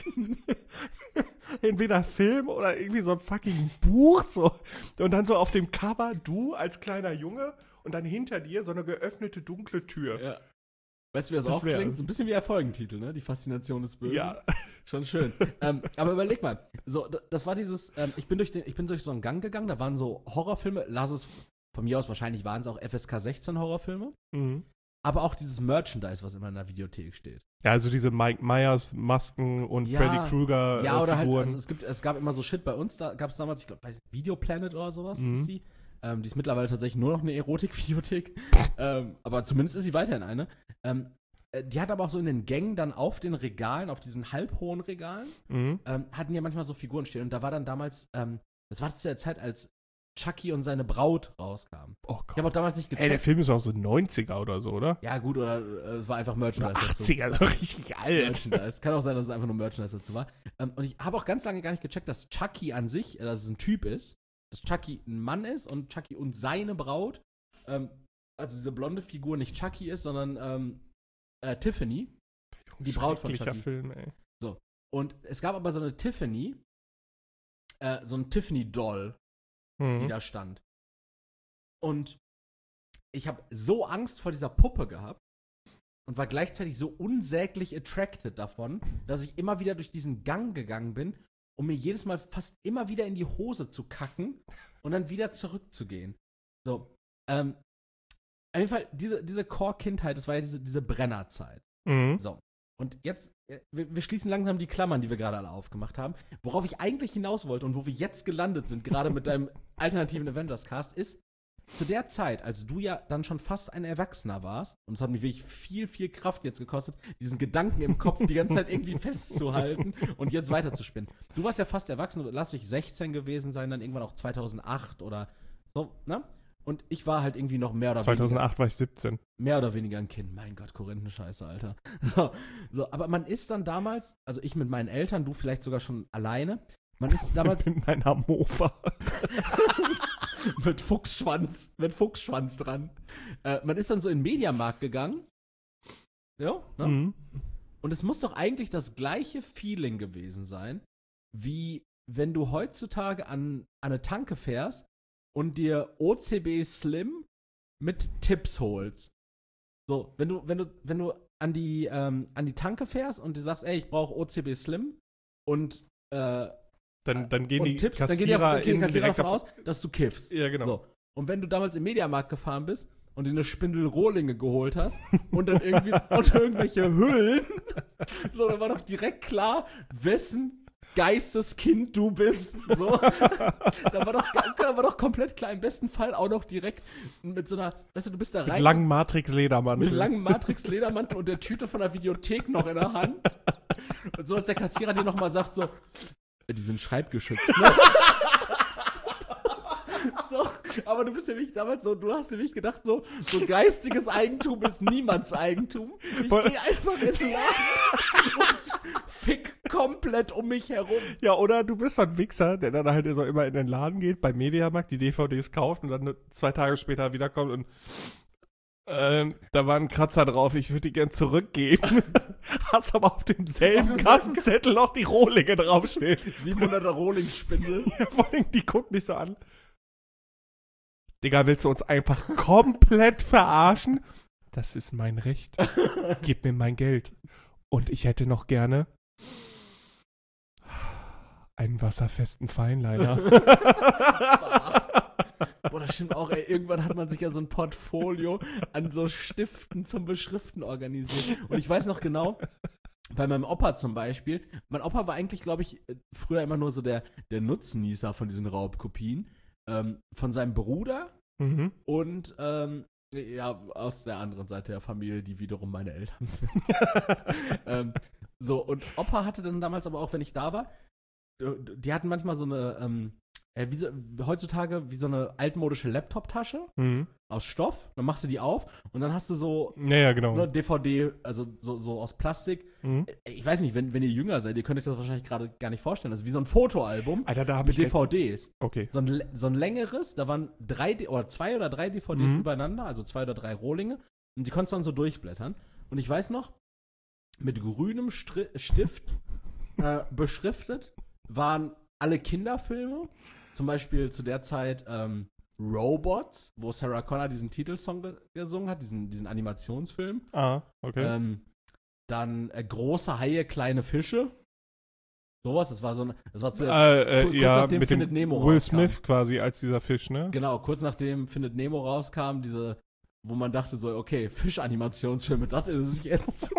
entweder Film oder irgendwie so ein fucking Buch so. Und dann so auf dem Cover du als kleiner Junge und dann hinter dir so eine geöffnete dunkle Tür. Ja. Weißt du, wie das, Das auch wär's. klingt? So ein bisschen wie der Folgentitel, ne? Die Faszination des Bösen. Ja. Schon schön. ähm, aber überleg mal, so, d- das war dieses, ähm, ich bin durch den, ich bin durch so einen Gang gegangen, da waren so Horrorfilme, lass es von mir aus, wahrscheinlich waren es auch F S K sechzehn Horrorfilme, Mhm. aber auch dieses Merchandise, was immer in der Videothek steht. Ja, also diese Mike Myers Masken und Ja, Freddy Krueger Ja, äh, oder halt, Figuren. also es, gibt, es gab immer so Shit bei uns, da gab es damals, ich glaube, bei Videoplanet oder sowas Mhm. ist die. Ähm, die ist mittlerweile tatsächlich nur noch eine Erotik-Videothek. ähm, aber zumindest ist sie weiterhin eine. Ähm, äh, die hat aber auch so in den Gängen dann auf den Regalen, auf diesen halbhohen Regalen, Mhm. ähm, hatten ja manchmal so Figuren stehen. Und da war dann damals, ähm, das war zu der Zeit, als Chucky und seine Braut rauskamen. Oh Ich habe auch damals nicht Ey, der gecheckt. Film ist auch so neunziger oder so, oder? Ja, gut, oder äh, es war einfach Merchandise Oder dazu. achtziger, so richtig alt. Merchandise. Kann auch sein, dass es einfach nur Merchandise dazu war. Ähm, und ich habe auch ganz lange gar nicht gecheckt, dass Chucky an sich, äh, dass es ein Typ ist, dass Chucky ein Mann ist und Chucky und seine Braut, ähm, also diese blonde Figur nicht Chucky ist, sondern ähm, äh, Tiffany, die Braut von Schrecklicher Chucky. Film, ey. Und es gab aber so eine Tiffany, äh, so ein Tiffany-Doll, die Mhm. da stand. Und ich habe so Angst vor dieser Puppe gehabt und war gleichzeitig so unsäglich attracted davon, dass ich immer wieder durch diesen Gang gegangen bin, um mir jedes Mal fast immer wieder in die Hose zu kacken und dann wieder zurückzugehen. So, ähm, auf jeden Fall, diese, diese Core-Kindheit, das war ja diese, diese Brennerzeit. Mhm. So. Und jetzt, äh, wir, wir schließen langsam die Klammern, die wir gerade alle aufgemacht haben. Worauf ich eigentlich hinaus wollte und wo wir jetzt gelandet sind, gerade mit deinem alternativen Avengers-Cast, ist, zu der Zeit, als du ja dann schon fast ein Erwachsener warst, und es hat mich wirklich viel, viel Kraft jetzt gekostet, diesen Gedanken im Kopf die ganze Zeit irgendwie festzuhalten und jetzt weiterzuspinnen. Du warst ja fast erwachsen, lass dich sechzehn gewesen sein, dann irgendwann auch zweitausendacht oder so, ne? Und ich war halt irgendwie noch mehr oder weniger. zweitausendacht war ich siebzehn. Mehr oder weniger ein Kind. Mein Gott, Korinthenscheiße, Alter. So, so, aber man ist dann damals, also ich mit meinen Eltern, du vielleicht sogar schon alleine, man ist damals In meiner Mofa. mit Fuchsschwanz, mit Fuchsschwanz dran. Äh, man ist dann so in den Mediamarkt gegangen. Ja, ne? Mhm. Und es muss doch eigentlich das gleiche Feeling gewesen sein, wie wenn du heutzutage an, an eine Tanke fährst und dir O C B Slim mit Tipps holst. So, wenn du, wenn du, wenn du an die, ähm, an die Tanke fährst und dir sagst, ey, ich brauche O C B Slim und, äh, Dann, dann gehen und die Tipps, Kassierer, dann gehen die, auf, gehen die in Kassierer direkt davon auf- aus, dass du kiffst. Ja, genau. So. Und wenn du damals im Mediamarkt gefahren bist und dir eine Spindel Rohlinge geholt hast und dann irgendwie und irgendwelche Hüllen, so, dann war doch direkt klar, wessen Geisteskind du bist. So. da, war doch, da war doch komplett klar, im besten Fall auch noch direkt mit so einer, weißt du, du bist da rein. Mit langen Matrix-Ledermantel. Mit langem Matrix-Ledermantel und der Tüte von der Videothek noch in der Hand. Und so, dass der Kassierer dir nochmal sagt, so, die sind schreibgeschützt, ne? So, aber du bist ja nicht damals so, du hast nämlich gedacht, so, so geistiges Eigentum ist niemands Eigentum. Ich Voll- gehe einfach in den Laden und fick komplett um mich herum. Ja, oder du bist so ein Wichser, der dann halt so immer in den Laden geht, beim Mediamarkt die D V Ds kauft und dann zwei Tage später wiederkommt und ähm, da war ein Kratzer drauf, ich würde die gern zurückgeben. Hast aber auf demselben Auf demselben Kassenzettel noch die Rohlinge draufstehen. siebenhunderter Rohling-Spindel. Ja, vor allem, die gucken dich so an. Digga, willst du uns einfach komplett verarschen? Das ist mein Recht. Gib mir mein Geld. Und ich hätte noch gerne einen wasserfesten Feinliner. Boah, das stimmt auch, ey. Irgendwann hat man sich ja so ein Portfolio an so Stiften zum Beschriften organisiert. Und ich weiß noch genau, bei meinem Opa zum Beispiel, mein Opa war eigentlich, glaube ich, früher immer nur so der, der Nutznießer von diesen Raubkopien. Ähm, von seinem Bruder Mhm. und ähm, ja, aus der anderen Seite der Familie, die wiederum meine Eltern sind. ähm, so, und Opa hatte dann damals aber auch, wenn ich da war, die hatten manchmal so eine, ähm, äh, wie so, heutzutage wie so eine altmodische Laptop-Tasche Mhm. aus Stoff. Dann machst du die auf und dann hast du so Ja, ja, genau. eine D V D, also so, so aus Plastik. Mhm. Ich weiß nicht, wenn, wenn ihr jünger seid, ihr könnt euch das wahrscheinlich gerade gar nicht vorstellen. Das ist wie so ein Fotoalbum Alter, da habe mit ich D V Ds. Okay. So ein, so ein längeres, da waren drei D- oder zwei oder drei D V Ds Mhm. übereinander, also zwei oder drei Rohlinge. Und die konntest du dann so durchblättern. Und ich weiß noch, mit grünem Stri- Stift äh, beschriftet waren alle Kinderfilme. Zum Beispiel zu der Zeit ähm, Robots, wo Sarah Connor diesen Titelsong ge- gesungen hat, diesen, diesen Animationsfilm. Ah, okay. Ähm, dann äh, große Haie, kleine Fische. Sowas, das war so ein, das war zu, äh, äh, kurz ja, nachdem mit dem Findet Nemo Will rauskam. Smith quasi als dieser Fisch, ne? Genau, kurz nachdem Findet Nemo rauskam, diese, wo man dachte so, okay, Fischanimationsfilme, das ist es jetzt.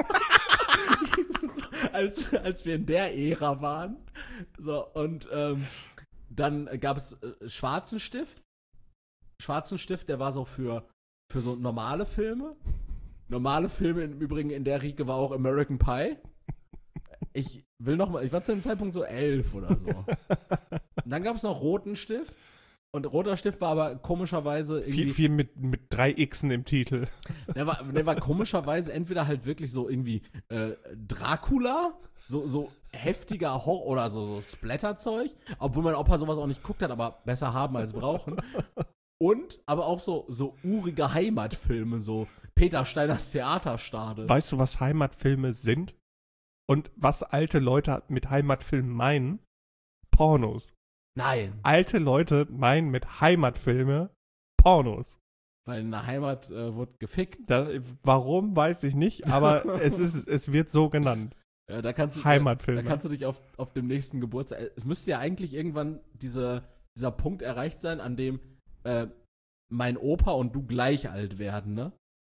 als, als wir in der Ära waren. So, und ähm, dann gab es äh, Schwarzen Stift. Schwarzen Stift, der war so für, für so normale Filme. Normale Filme im Übrigen in der Riege war auch American Pie. Ich will noch mal, ich war zu dem Zeitpunkt so elf oder so. Und dann gab es noch Roten Stift. Und roter Stift war aber komischerweise irgendwie. Viel, viel mit, mit drei Xen im Titel. Der war, der war komischerweise entweder halt wirklich so irgendwie äh, Dracula, so, so heftiger Horror oder so, so Splatter-Zeug, obwohl mein Opa sowas auch nicht guckt hat, aber besser haben als brauchen. Und aber auch so, so urige Heimatfilme, so Peter Steiners Theaterstade. Weißt du, was Heimatfilme sind? Und was alte Leute mit Heimatfilmen meinen? Pornos. Nein, Alte Leute meinen mit Heimatfilme Pornos. weil in der Heimat äh, wurde gefickt. Da, warum, weiß ich nicht, aber es, ist, es wird so genannt. Ja, da kannst du, Heimatfilme. Da, da kannst du dich auf, auf dem nächsten Geburtstag. Es müsste ja eigentlich irgendwann diese, dieser Punkt erreicht sein, an dem äh, mein Opa und du gleich alt werden, ne?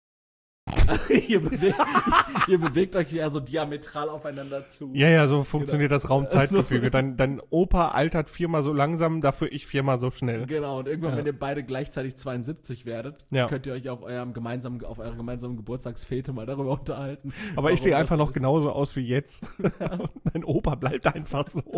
ihr, bewegt, ihr bewegt euch ja so diametral aufeinander zu. Ja, ja, so funktioniert Genau. das Raumzeitgefüge. Dein, dein Opa altert viermal so langsam, dafür ich viermal so schnell. Genau, und irgendwann, Ja. wenn ihr beide gleichzeitig zweiundsiebzig werdet, Ja. könnt ihr euch auf eurem gemeinsamen, auf eurer gemeinsamen Geburtstagsfete mal darüber unterhalten. Aber ich warum sehe das einfach so noch ist. genauso aus wie jetzt. Dein Opa bleibt einfach so.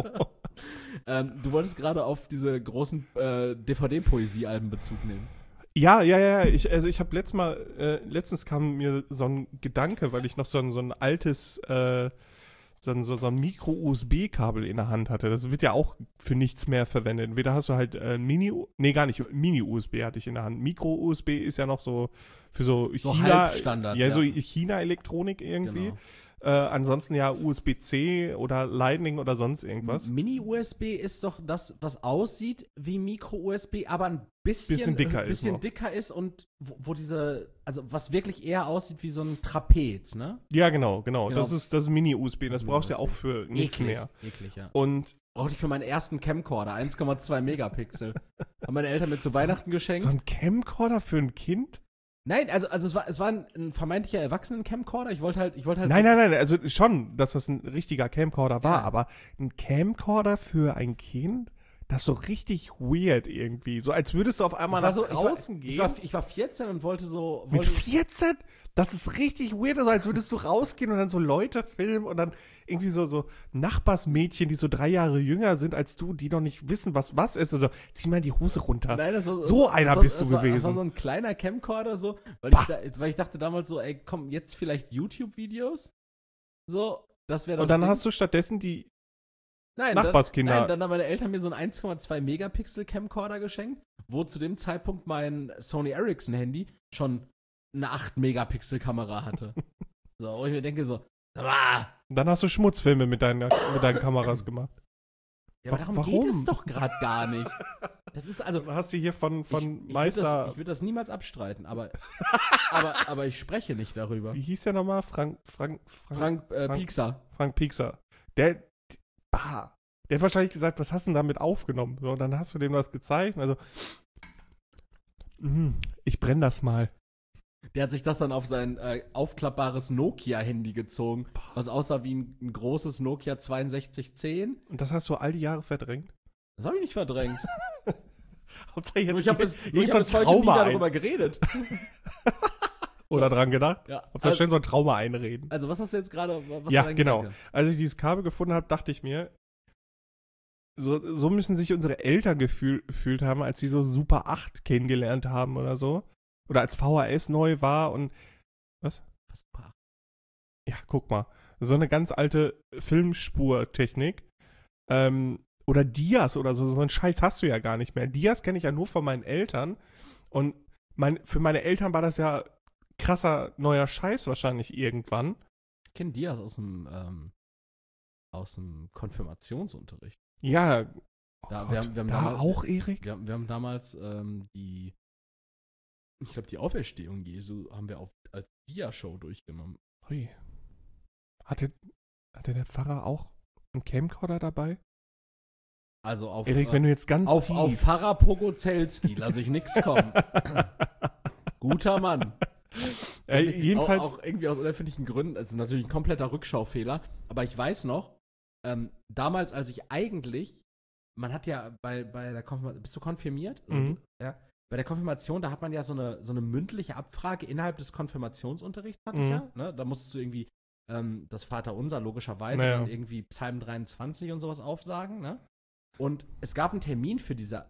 Ähm, du wolltest gerade auf diese großen äh, D V D-Poesie-Alben Bezug nehmen. Ja, ja, ja. Ich, also ich habe letztes Mal, äh, letztens kam mir so ein Gedanke, weil ich noch so ein, so ein altes, äh, so ein, so, so ein Micro-U S B-Kabel in der Hand hatte. Das wird ja auch für nichts mehr verwendet. Entweder hast du halt äh, Mini, nee, gar nicht, Mini-U S B hatte ich in der Hand. Micro-U S B ist ja noch so für so, So China, Halbstandard, ja, ja. so China-Elektronik irgendwie. Genau. Äh, ansonsten ja U S B-C oder Lightning oder sonst irgendwas. Mini-U S B ist doch das, was aussieht wie Micro-U S B, aber ein bisschen, Bisschen dicker äh, ist bisschen noch. dicker ist und wo, wo diese, also was wirklich eher aussieht wie so ein Trapez, ne? Ja, genau, genau. Genau. Das ist das ist Mini-U S B. Das Das ist brauchst du ja auch Mini-U S B. für nichts mehr. Eklig, ja. Und Brauchte ich für meinen ersten Camcorder, eins Komma zwei Megapixel. Haben meine Eltern mir zu Weihnachten geschenkt. so ein Camcorder für ein Kind? Nein, also, also es war, es war ein, ein vermeintlicher Erwachsenen-Camcorder. Ich wollte halt, ich wollte halt. Nein, nein, nein, also schon, dass das ein richtiger Camcorder war, Ja. aber ein Camcorder für ein Kind? Das ist so richtig weird irgendwie. So als würdest du auf einmal ich war nach so, draußen ich gehen. war, ich, war, ich war vierzehn und wollte so. mit Wollte, vierzehn? Das ist richtig weird, also als würdest du rausgehen und dann so Leute filmen und dann irgendwie so, so Nachbarsmädchen, die so drei Jahre jünger sind als du, die noch nicht wissen, was was ist. Also zieh mal die Hose runter. Nein, das war, So einer das war, bist du das war, Das gewesen. war so ein kleiner Camcorder so, weil Bah. ich, da, weil ich dachte damals so, ey, komm, jetzt vielleicht YouTube-Videos. So, das wäre das Und dann Ding. hast du stattdessen die nein, Nachbarskinder. Dann, nein, dann haben meine Eltern mir so einen eins Komma zwei Megapixel Camcorder geschenkt, wo zu dem Zeitpunkt mein Sony Ericsson Handy schon eine acht Megapixel Kamera hatte. So, wo ich mir denke so, ah, Dann hast du Schmutzfilme mit deinen, mit deinen Kameras gemacht. Ja, aber darum Warum? geht es doch gerade gar nicht. Das ist also. Du hast sie hier von, von ich, ich Meister. Würd das, ich würde das niemals abstreiten, aber, aber, aber ich spreche nicht darüber. Wie hieß der nochmal? Frank, Frank, Frank, Frank, äh, Frank- Piekser. Frank Piekser. Der, ah, der hat wahrscheinlich gesagt, was hast du denn damit aufgenommen? So, und dann hast du dem was gezeigt. Also, mh, ich brenne das mal. Der hat sich das dann auf sein äh, aufklappbares Nokia-Handy gezogen, was aussah wie ein, ein großes Nokia zweiundsechzig zehn. Und das hast du all die Jahre verdrängt? Das habe ich nicht verdrängt. Hauptsache jetzt Nur ich habe bis, nur ich irgend hab so ein bis heute nie Trauma darüber geredet. Oder dran gedacht? Ja. Hauptsache Also, schön so ein Trauma einreden. also was hast du jetzt gerade, was Ja, war dein genau. Gedanke? Als ich dieses Kabel gefunden habe, dachte ich mir, so, so müssen sich unsere Eltern gefühl, gefühlt haben, als sie so Super acht kennengelernt haben oder so. Oder als V H S neu war und was? Was war? Ja, guck mal. So eine ganz alte Filmspurtechnik. Ähm, oder Dias oder so. So einen Scheiß hast du ja gar nicht mehr. Dias kenne ich ja nur von meinen Eltern. Und mein, für meine Eltern war das ja krasser neuer Scheiß wahrscheinlich irgendwann. Ich kenne Dias aus dem, ähm, aus dem Konfirmationsunterricht. Ja. Oh Da, Gott, wir haben, wir haben da damals, auch, Erik? Wir, haben- wir haben damals ähm, die, ich glaube, die Auferstehung Jesu haben wir auf, als Dia-Show durchgenommen. Ui. Hatte, hatte der Pfarrer auch einen Camcorder dabei? Also auf, Erik, äh, wenn du jetzt ganz auf, tief... auf Pfarrer Pogozelski lasse ich nix kommen. Guter Mann. äh, jedenfalls... Auch, auch irgendwie aus unerfindlichen Gründen. Es ist natürlich ein kompletter Rückschaufehler. Aber ich weiß noch, ähm, damals, als ich eigentlich, man hat ja bei, bei der Konfirmation, bist du konfirmiert? Mhm. Ja. Bei der Konfirmation, da hat man ja so eine, so eine mündliche Abfrage innerhalb des Konfirmationsunterrichts, hatte ich Mhm. ja. Ne? Da musstest du irgendwie ähm, das Vaterunser logischerweise Naja. dann irgendwie Psalm dreiundzwanzig und sowas aufsagen. Ne? Und es gab einen Termin für diese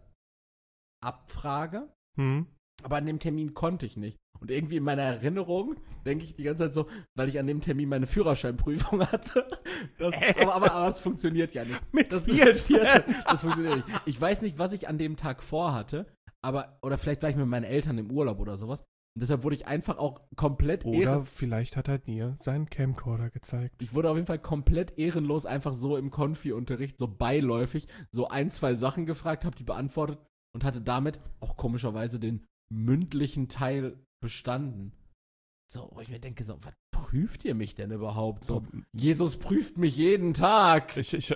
Abfrage, Hm. aber an dem Termin konnte ich nicht. Und irgendwie in meiner Erinnerung denke ich die ganze Zeit so, weil ich an dem Termin meine Führerscheinprüfung hatte. Das, aber, aber, aber es funktioniert ja nicht. Mit Das, vierzehn. das funktioniert nicht. Ich weiß nicht, was ich an dem Tag vorhatte, aber, oder vielleicht war ich mit meinen Eltern im Urlaub oder sowas. Und deshalb wurde ich einfach auch komplett Oder ehren, vielleicht hat er dir seinen Camcorder gezeigt. ich wurde auf jeden Fall komplett ehrenlos einfach so im Konfi-Unterricht, so beiläufig, so ein, zwei Sachen gefragt, habe die beantwortet und hatte damit auch komischerweise den mündlichen Teil bestanden. So, wo ich mir denke, so, was prüft ihr mich denn überhaupt? So, Jesus prüft mich jeden Tag. Ich, ich,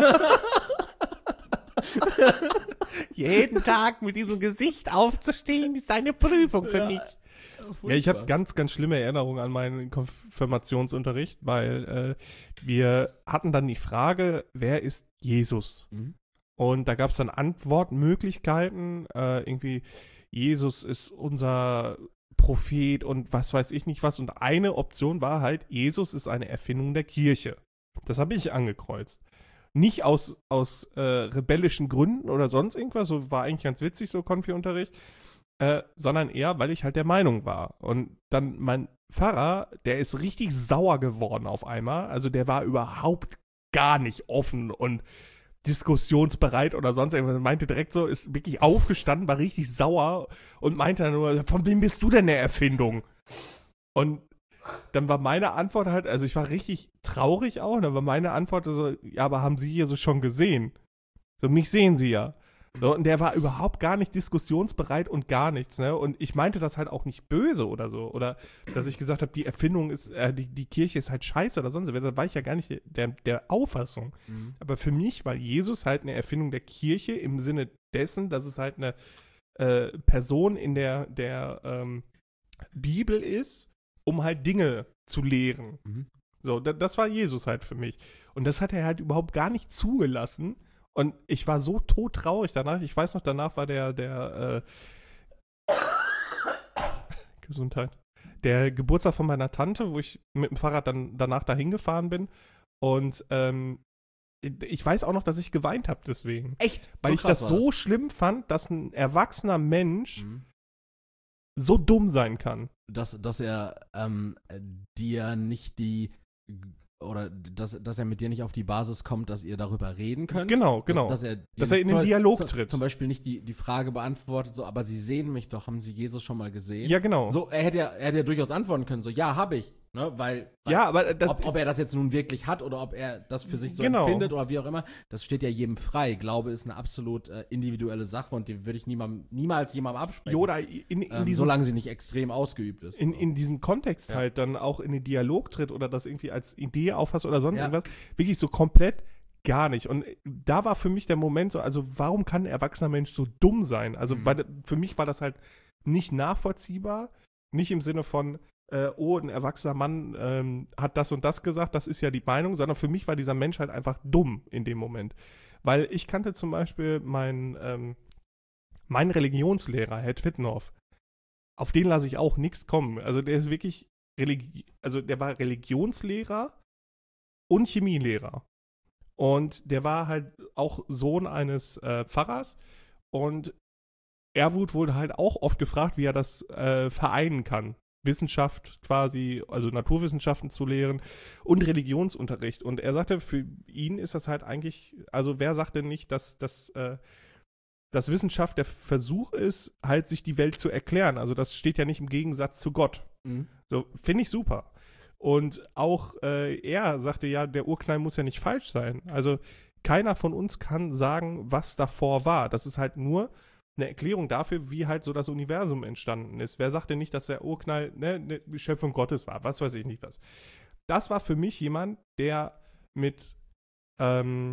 jeden Tag mit diesem Gesicht aufzustehen, ist eine Prüfung für Ja, mich. furchtbar. Ja, ich habe ganz, ganz schlimme Erinnerungen an meinen Konfirmationsunterricht, weil äh, wir hatten dann die Frage, wer ist Jesus? Mhm. Und da gab es dann Antwortmöglichkeiten, äh, irgendwie Jesus ist unser Prophet und was weiß ich nicht was. Und eine Option war halt, Jesus ist eine Erfindung der Kirche. Das habe ich angekreuzt. Nicht aus, aus äh, rebellischen Gründen oder sonst irgendwas, so war eigentlich ganz witzig, so Konfi-Unterricht, äh, sondern eher, weil ich halt der Meinung war. Und dann mein Pfarrer, der ist richtig sauer geworden auf einmal. Also der war überhaupt gar nicht offen und diskussionsbereit oder sonst irgendwas. Meinte direkt so, ist wirklich aufgestanden, war richtig sauer und meinte dann nur, von wem bist du denn eine Erfindung? Und dann war meine Antwort halt, also ich war richtig traurig auch, und dann war meine Antwort so, ja, aber haben Sie Jesus schon gesehen? So, mich sehen Sie ja. So, und der war überhaupt gar nicht diskussionsbereit und gar nichts, ne? Und ich meinte das halt auch nicht böse oder so. Oder dass ich gesagt habe, die Erfindung ist, äh, die, die Kirche ist halt scheiße oder sonst was. Da war ich ja gar nicht der, der Auffassung. Mhm. Aber für mich war Jesus halt eine Erfindung der Kirche im Sinne dessen, dass es halt eine äh, Person in der, der ähm, Bibel ist, um halt Dinge zu lehren. Mhm. So, da, das war Jesus halt für mich. Und das hat er halt überhaupt gar nicht zugelassen. Und ich war so todtraurig danach. Ich weiß noch, danach war der, der, äh, Gesundheit, der Geburtstag von meiner Tante, wo ich mit dem Fahrrad dann danach dahin gefahren bin. Und ähm, ich weiß auch noch, dass ich geweint habe deswegen. Echt? Weil So ich das krass war so schlimm fand, dass ein erwachsener Mensch Mhm. so dumm sein kann. Dass, dass er ähm, dir nicht die, oder dass, dass er mit dir nicht auf die Basis kommt, dass ihr darüber reden könnt. Genau, genau. Dass, dass er, dir Dass er nicht in den zum- Dialog zum, tritt. Zum Beispiel nicht die, die Frage beantwortet, so, aber sie sehen mich doch, haben sie Jesus schon mal gesehen? Ja, genau. So, er hätte ja, er hätte ja durchaus antworten können, so, ja, habe ich. Ne? Weil, weil Ja, aber das, ob, ob er das jetzt nun wirklich hat oder ob er das für sich so Genau. empfindet oder wie auch immer, das steht ja jedem frei. Glaube ist eine absolut äh, individuelle Sache und die würde ich niemandem, niemals jemandem absprechen. Yoda in, in ähm, diesem solange sie nicht extrem ausgeübt ist. in, in diesem Kontext Ja. halt dann auch in den Dialog tritt oder das irgendwie als Idee auffasst oder sonst Ja. irgendwas, wirklich so komplett gar nicht. Und da war für mich der Moment so, also warum kann ein erwachsener Mensch so dumm sein? Also Mhm. weil, für mich war das halt nicht nachvollziehbar, nicht im Sinne von, äh, oh, ein erwachsener Mann ähm, hat das und das gesagt, das ist ja die Meinung, sondern für mich war dieser Mensch halt einfach dumm in dem Moment. Weil ich kannte zum Beispiel meinen, ähm, meinen Religionslehrer, Herr Twittendorf, auf den lasse ich auch nichts kommen. Also der ist wirklich, Religi- also der war Religionslehrer und Chemielehrer. Und der war halt auch Sohn eines äh, Pfarrers. Und er wurde wohl halt auch oft gefragt, wie er das äh, vereinen kann. Wissenschaft quasi, also Naturwissenschaften zu lehren und Religionsunterricht. Und er sagte, für ihn ist das halt eigentlich, also wer sagt denn nicht, dass, dass, äh, dass Wissenschaft der Versuch ist, halt sich die Welt zu erklären. Also das steht ja nicht im Gegensatz zu Gott. Mhm. So, finde ich super. Und auch äh, er sagte ja, der Urknall muss ja nicht falsch sein. Also keiner von uns kann sagen, was davor war. Das ist halt nur eine Erklärung dafür, wie halt so das Universum entstanden ist. Wer sagt denn nicht, dass der Urknall ne, eine Schöpfung Gottes war? Was weiß ich nicht was. Das war für mich jemand, der mit ähm,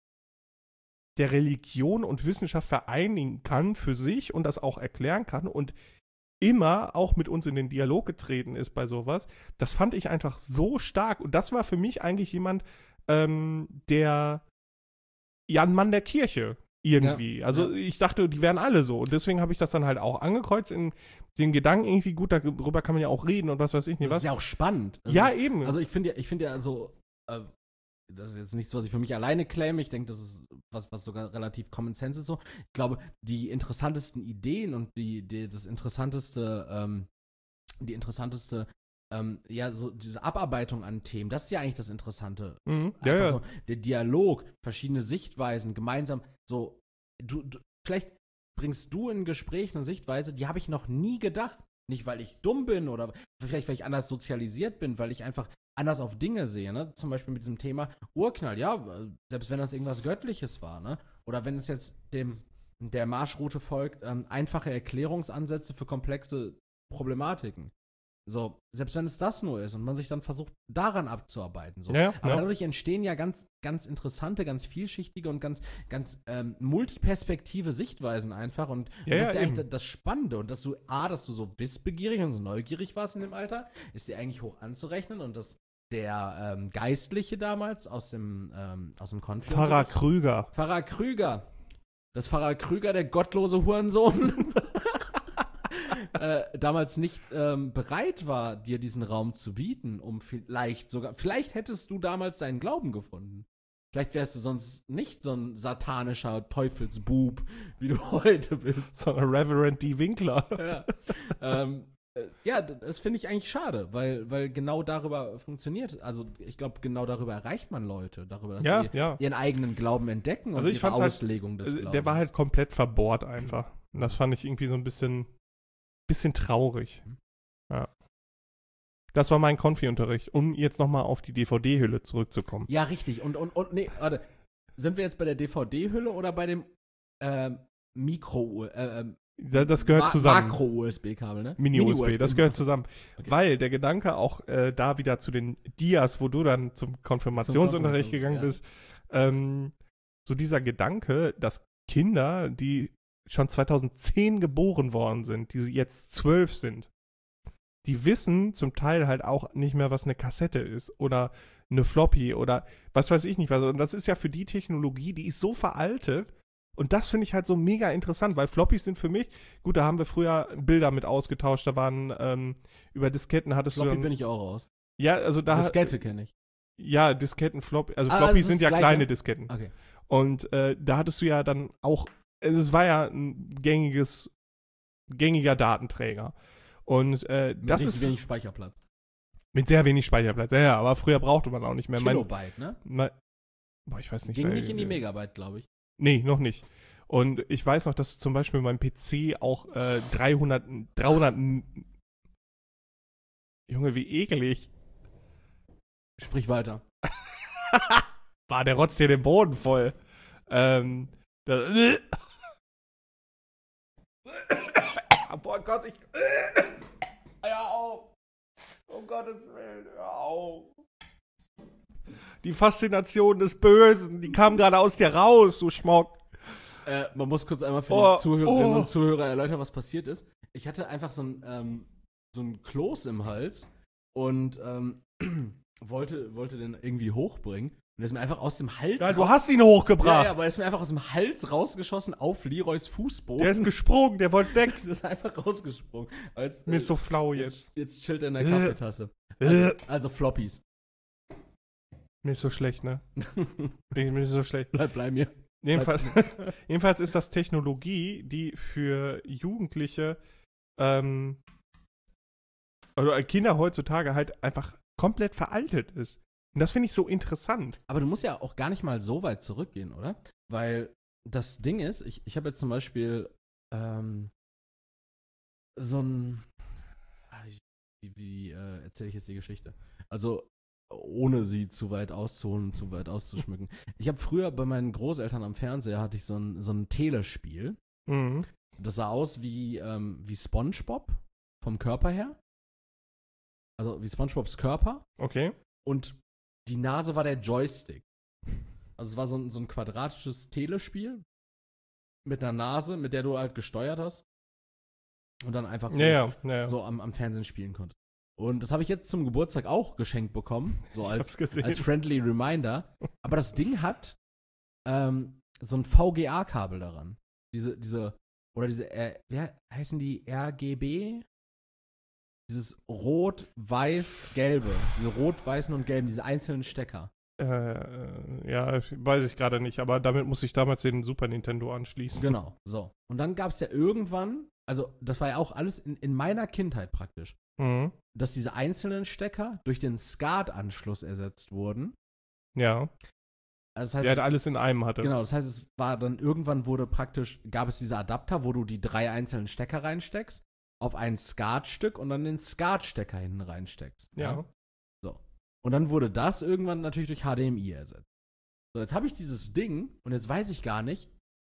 der Religion und Wissenschaft vereinigen kann für sich und das auch erklären kann und immer auch mit uns in den Dialog getreten ist bei sowas. Das fand ich einfach so stark. Und das war für mich eigentlich jemand, ähm, der ja ein Mann der Kirche irgendwie. Ja, also ja. ich dachte, die wären alle so. Und deswegen habe ich das dann halt auch angekreuzt in den Gedanken irgendwie, gut, darüber kann man ja auch reden und was weiß ich nicht Das was. ist ja auch spannend. Also, ja, eben. Also ich finde ja, ich finde ja so, äh, das ist jetzt nichts, was ich für mich alleine claime. Ich denke, das ist was, was sogar relativ Common Sense ist so. Ich glaube, die interessantesten Ideen und die, die das interessanteste, ähm, die interessanteste, ähm, ja, so diese Abarbeitung an Themen, das ist ja eigentlich das Interessante. mhm. ja, Einfach ja. so der Dialog, verschiedene Sichtweisen, gemeinsam, so, du, du vielleicht bringst du in ein Gespräch eine Sichtweise, die habe ich noch nie gedacht. Nicht, weil ich dumm bin oder vielleicht, weil ich anders sozialisiert bin, weil ich einfach anders auf Dinge sehe, ne? Zum Beispiel mit diesem Thema Urknall, ja, selbst wenn das irgendwas Göttliches war, ne? Oder wenn es jetzt dem der Marschroute folgt, ähm, einfache Erklärungsansätze für komplexe Problematiken. So, selbst wenn es das nur ist und man sich dann versucht, daran abzuarbeiten. So. Ja, ja, Aber ja. dadurch entstehen ja ganz, ganz interessante, ganz vielschichtige und ganz, ganz ähm, multiperspektive Sichtweisen einfach. Und, Ja, und das ja, ist ja eigentlich eben. das Spannende. Und dass du, A, dass du so wissbegierig und so neugierig warst in dem Alter, ist dir eigentlich hoch anzurechnen. Und dass der ähm, Geistliche damals aus dem, ähm, aus dem Konflikt. Pfarrer Krüger. Pfarrer Krüger. Das Pfarrer Krüger, der gottlose Hurensohn, äh, damals nicht ähm, bereit war, dir diesen Raum zu bieten, um vielleicht sogar, vielleicht hättest du damals deinen Glauben gefunden. Vielleicht wärst du sonst nicht so ein satanischer Teufelsbub, wie du heute bist. So ein Reverend D. Winkler. Ja, ähm, äh, ja d- das finde ich eigentlich schade, weil, weil genau darüber funktioniert, also ich glaube, genau darüber erreicht man Leute, darüber, dass Ja, sie ja. ihren eigenen Glauben entdecken Also ich ihre fand's halt- Auslegung des Also, Glaubens. der war halt komplett verbohrt einfach. Und das fand ich irgendwie so ein bisschen, bisschen traurig. Ja. Das war mein Konfi-Unterricht, um jetzt nochmal auf die D V D-Hülle zurückzukommen. Ja, richtig. Und, und, und, nee, warte. Sind wir jetzt bei der D V D-Hülle oder bei dem ähm, Mikro, äh, ähm, Da- Das gehört Ma- zusammen. Makro-U S B-Kabel, ne? Mini-U S B, das gehört zusammen. Okay. Weil der Gedanke auch äh, da wieder zu den Dias, wo du dann zum Konfirmationsunterricht Zum gegangen Konfirmation, bist, ähm, so dieser Gedanke, dass Kinder, die schon zweitausendzehn geboren worden sind, die jetzt zwölf sind, die wissen zum Teil halt auch nicht mehr, was eine Kassette ist oder eine Floppy oder was weiß ich nicht was. Und das ist ja für die Technologie, die ist so veraltet. Und das finde ich halt so mega interessant, weil Floppies sind für mich, gut, da haben wir früher Bilder mit ausgetauscht, da waren ähm, über Disketten hattest Floppy du dann, bin ich auch raus. ja, also da, Diskette kenne ich. ja, Disketten, Floppy, also Ah, Floppies das sind ist ja das kleine Gleiche? Disketten. Okay. Und äh, da hattest du ja dann auch, also es war ja ein gängiges, gängiger Datenträger. Und äh, Mit das richtig ist wenig Speicherplatz. mit sehr wenig Speicherplatz. Ja, ja, aber früher brauchte man auch nicht mehr. Mein, Kilobyte, ne? mein, boah, ich weiß nicht. Ging weil- nicht in die Megabyte, glaube ich. Nee, noch nicht. Und ich weiß noch, dass zum Beispiel mein P C auch äh, dreihundert, dreihundert, Junge, wie eklig. Sprich weiter. War der rotzt hier den Boden voll. Ähm. Das, boah Gott, ich. Ja, auf. Um Gottes Willen, hör auf. Die Faszination des Bösen, die kam gerade aus dir raus, du Schmock. Äh, man muss kurz einmal für Oh, die Zuhörerinnen oh. und Zuhörer erläutern, was passiert ist. Ich hatte einfach so ein, ähm, so ein Kloß im Hals und ähm, wollte, wollte den irgendwie hochbringen. Und der ist mir einfach aus dem Hals Ja, du raus- hast ihn ja, hochgebracht. ja, aber er ist mir einfach aus dem Hals rausgeschossen auf Leroys Fußboden. Der ist gesprungen, der wollte weg. Das ist einfach rausgesprungen. Jetzt, Mir ist so flau jetzt. jetzt, jetzt chillt er in der Äh. Kaffeetasse. Äh. Also, also Floppies. Mir ist so schlecht, ne? Mir ist so schlecht. Bleib bei mir. Jedenfalls, jedenfalls ist das Technologie, die für Jugendliche ähm, oder Kinder heutzutage halt einfach komplett veraltet ist. Und das finde ich so interessant. Aber du musst ja auch gar nicht mal so weit zurückgehen, oder? Weil das Ding ist, ich, ich habe jetzt zum Beispiel ähm, so ein. Wie, wie äh, erzähle ich jetzt die Geschichte? Also, ohne sie zu weit auszuholen und zu weit auszuschmücken. Ich habe früher bei meinen Großeltern am Fernseher hatte ich so ein, so ein Telespiel. Mhm. Das sah aus wie, ähm, wie SpongeBob vom Körper her. Also wie SpongeBobs Körper. Okay. Und die Nase war der Joystick. Also es war so ein, so ein quadratisches Telespiel mit einer Nase, mit der du halt gesteuert hast und dann einfach so, Ja, ja, ja, ja. so am, am Fernsehen spielen konntest. Und das habe ich jetzt zum Geburtstag auch geschenkt bekommen, so Ich als, hab's gesehen. als friendly Reminder. Aber das Ding hat ähm, so ein V G A-Kabel daran. Diese, diese, oder diese, äh, wie heißen die R G B? Dieses rot-weiß-gelbe. Diese rot-weißen und gelben, diese einzelnen Stecker. Äh, ja, weiß ich gerade nicht, aber damit muss ich damals den Super Nintendo anschließen. Genau, so. Und dann gab es ja irgendwann, also das war ja auch alles in, in meiner Kindheit praktisch, Mhm. dass diese einzelnen Stecker durch den SCART-Anschluss ersetzt wurden. Ja, Also das heißt, der halt alles in einem hatte. genau, das heißt, es war dann irgendwann wurde praktisch, gab es diese Adapter, wo du die drei einzelnen Stecker reinsteckst, auf ein SCART-Stück und dann den SCART-Stecker hinten reinsteckst. Ja. So. Und dann wurde das irgendwann natürlich durch H D M I ersetzt. So, jetzt habe ich dieses Ding und jetzt weiß ich gar nicht,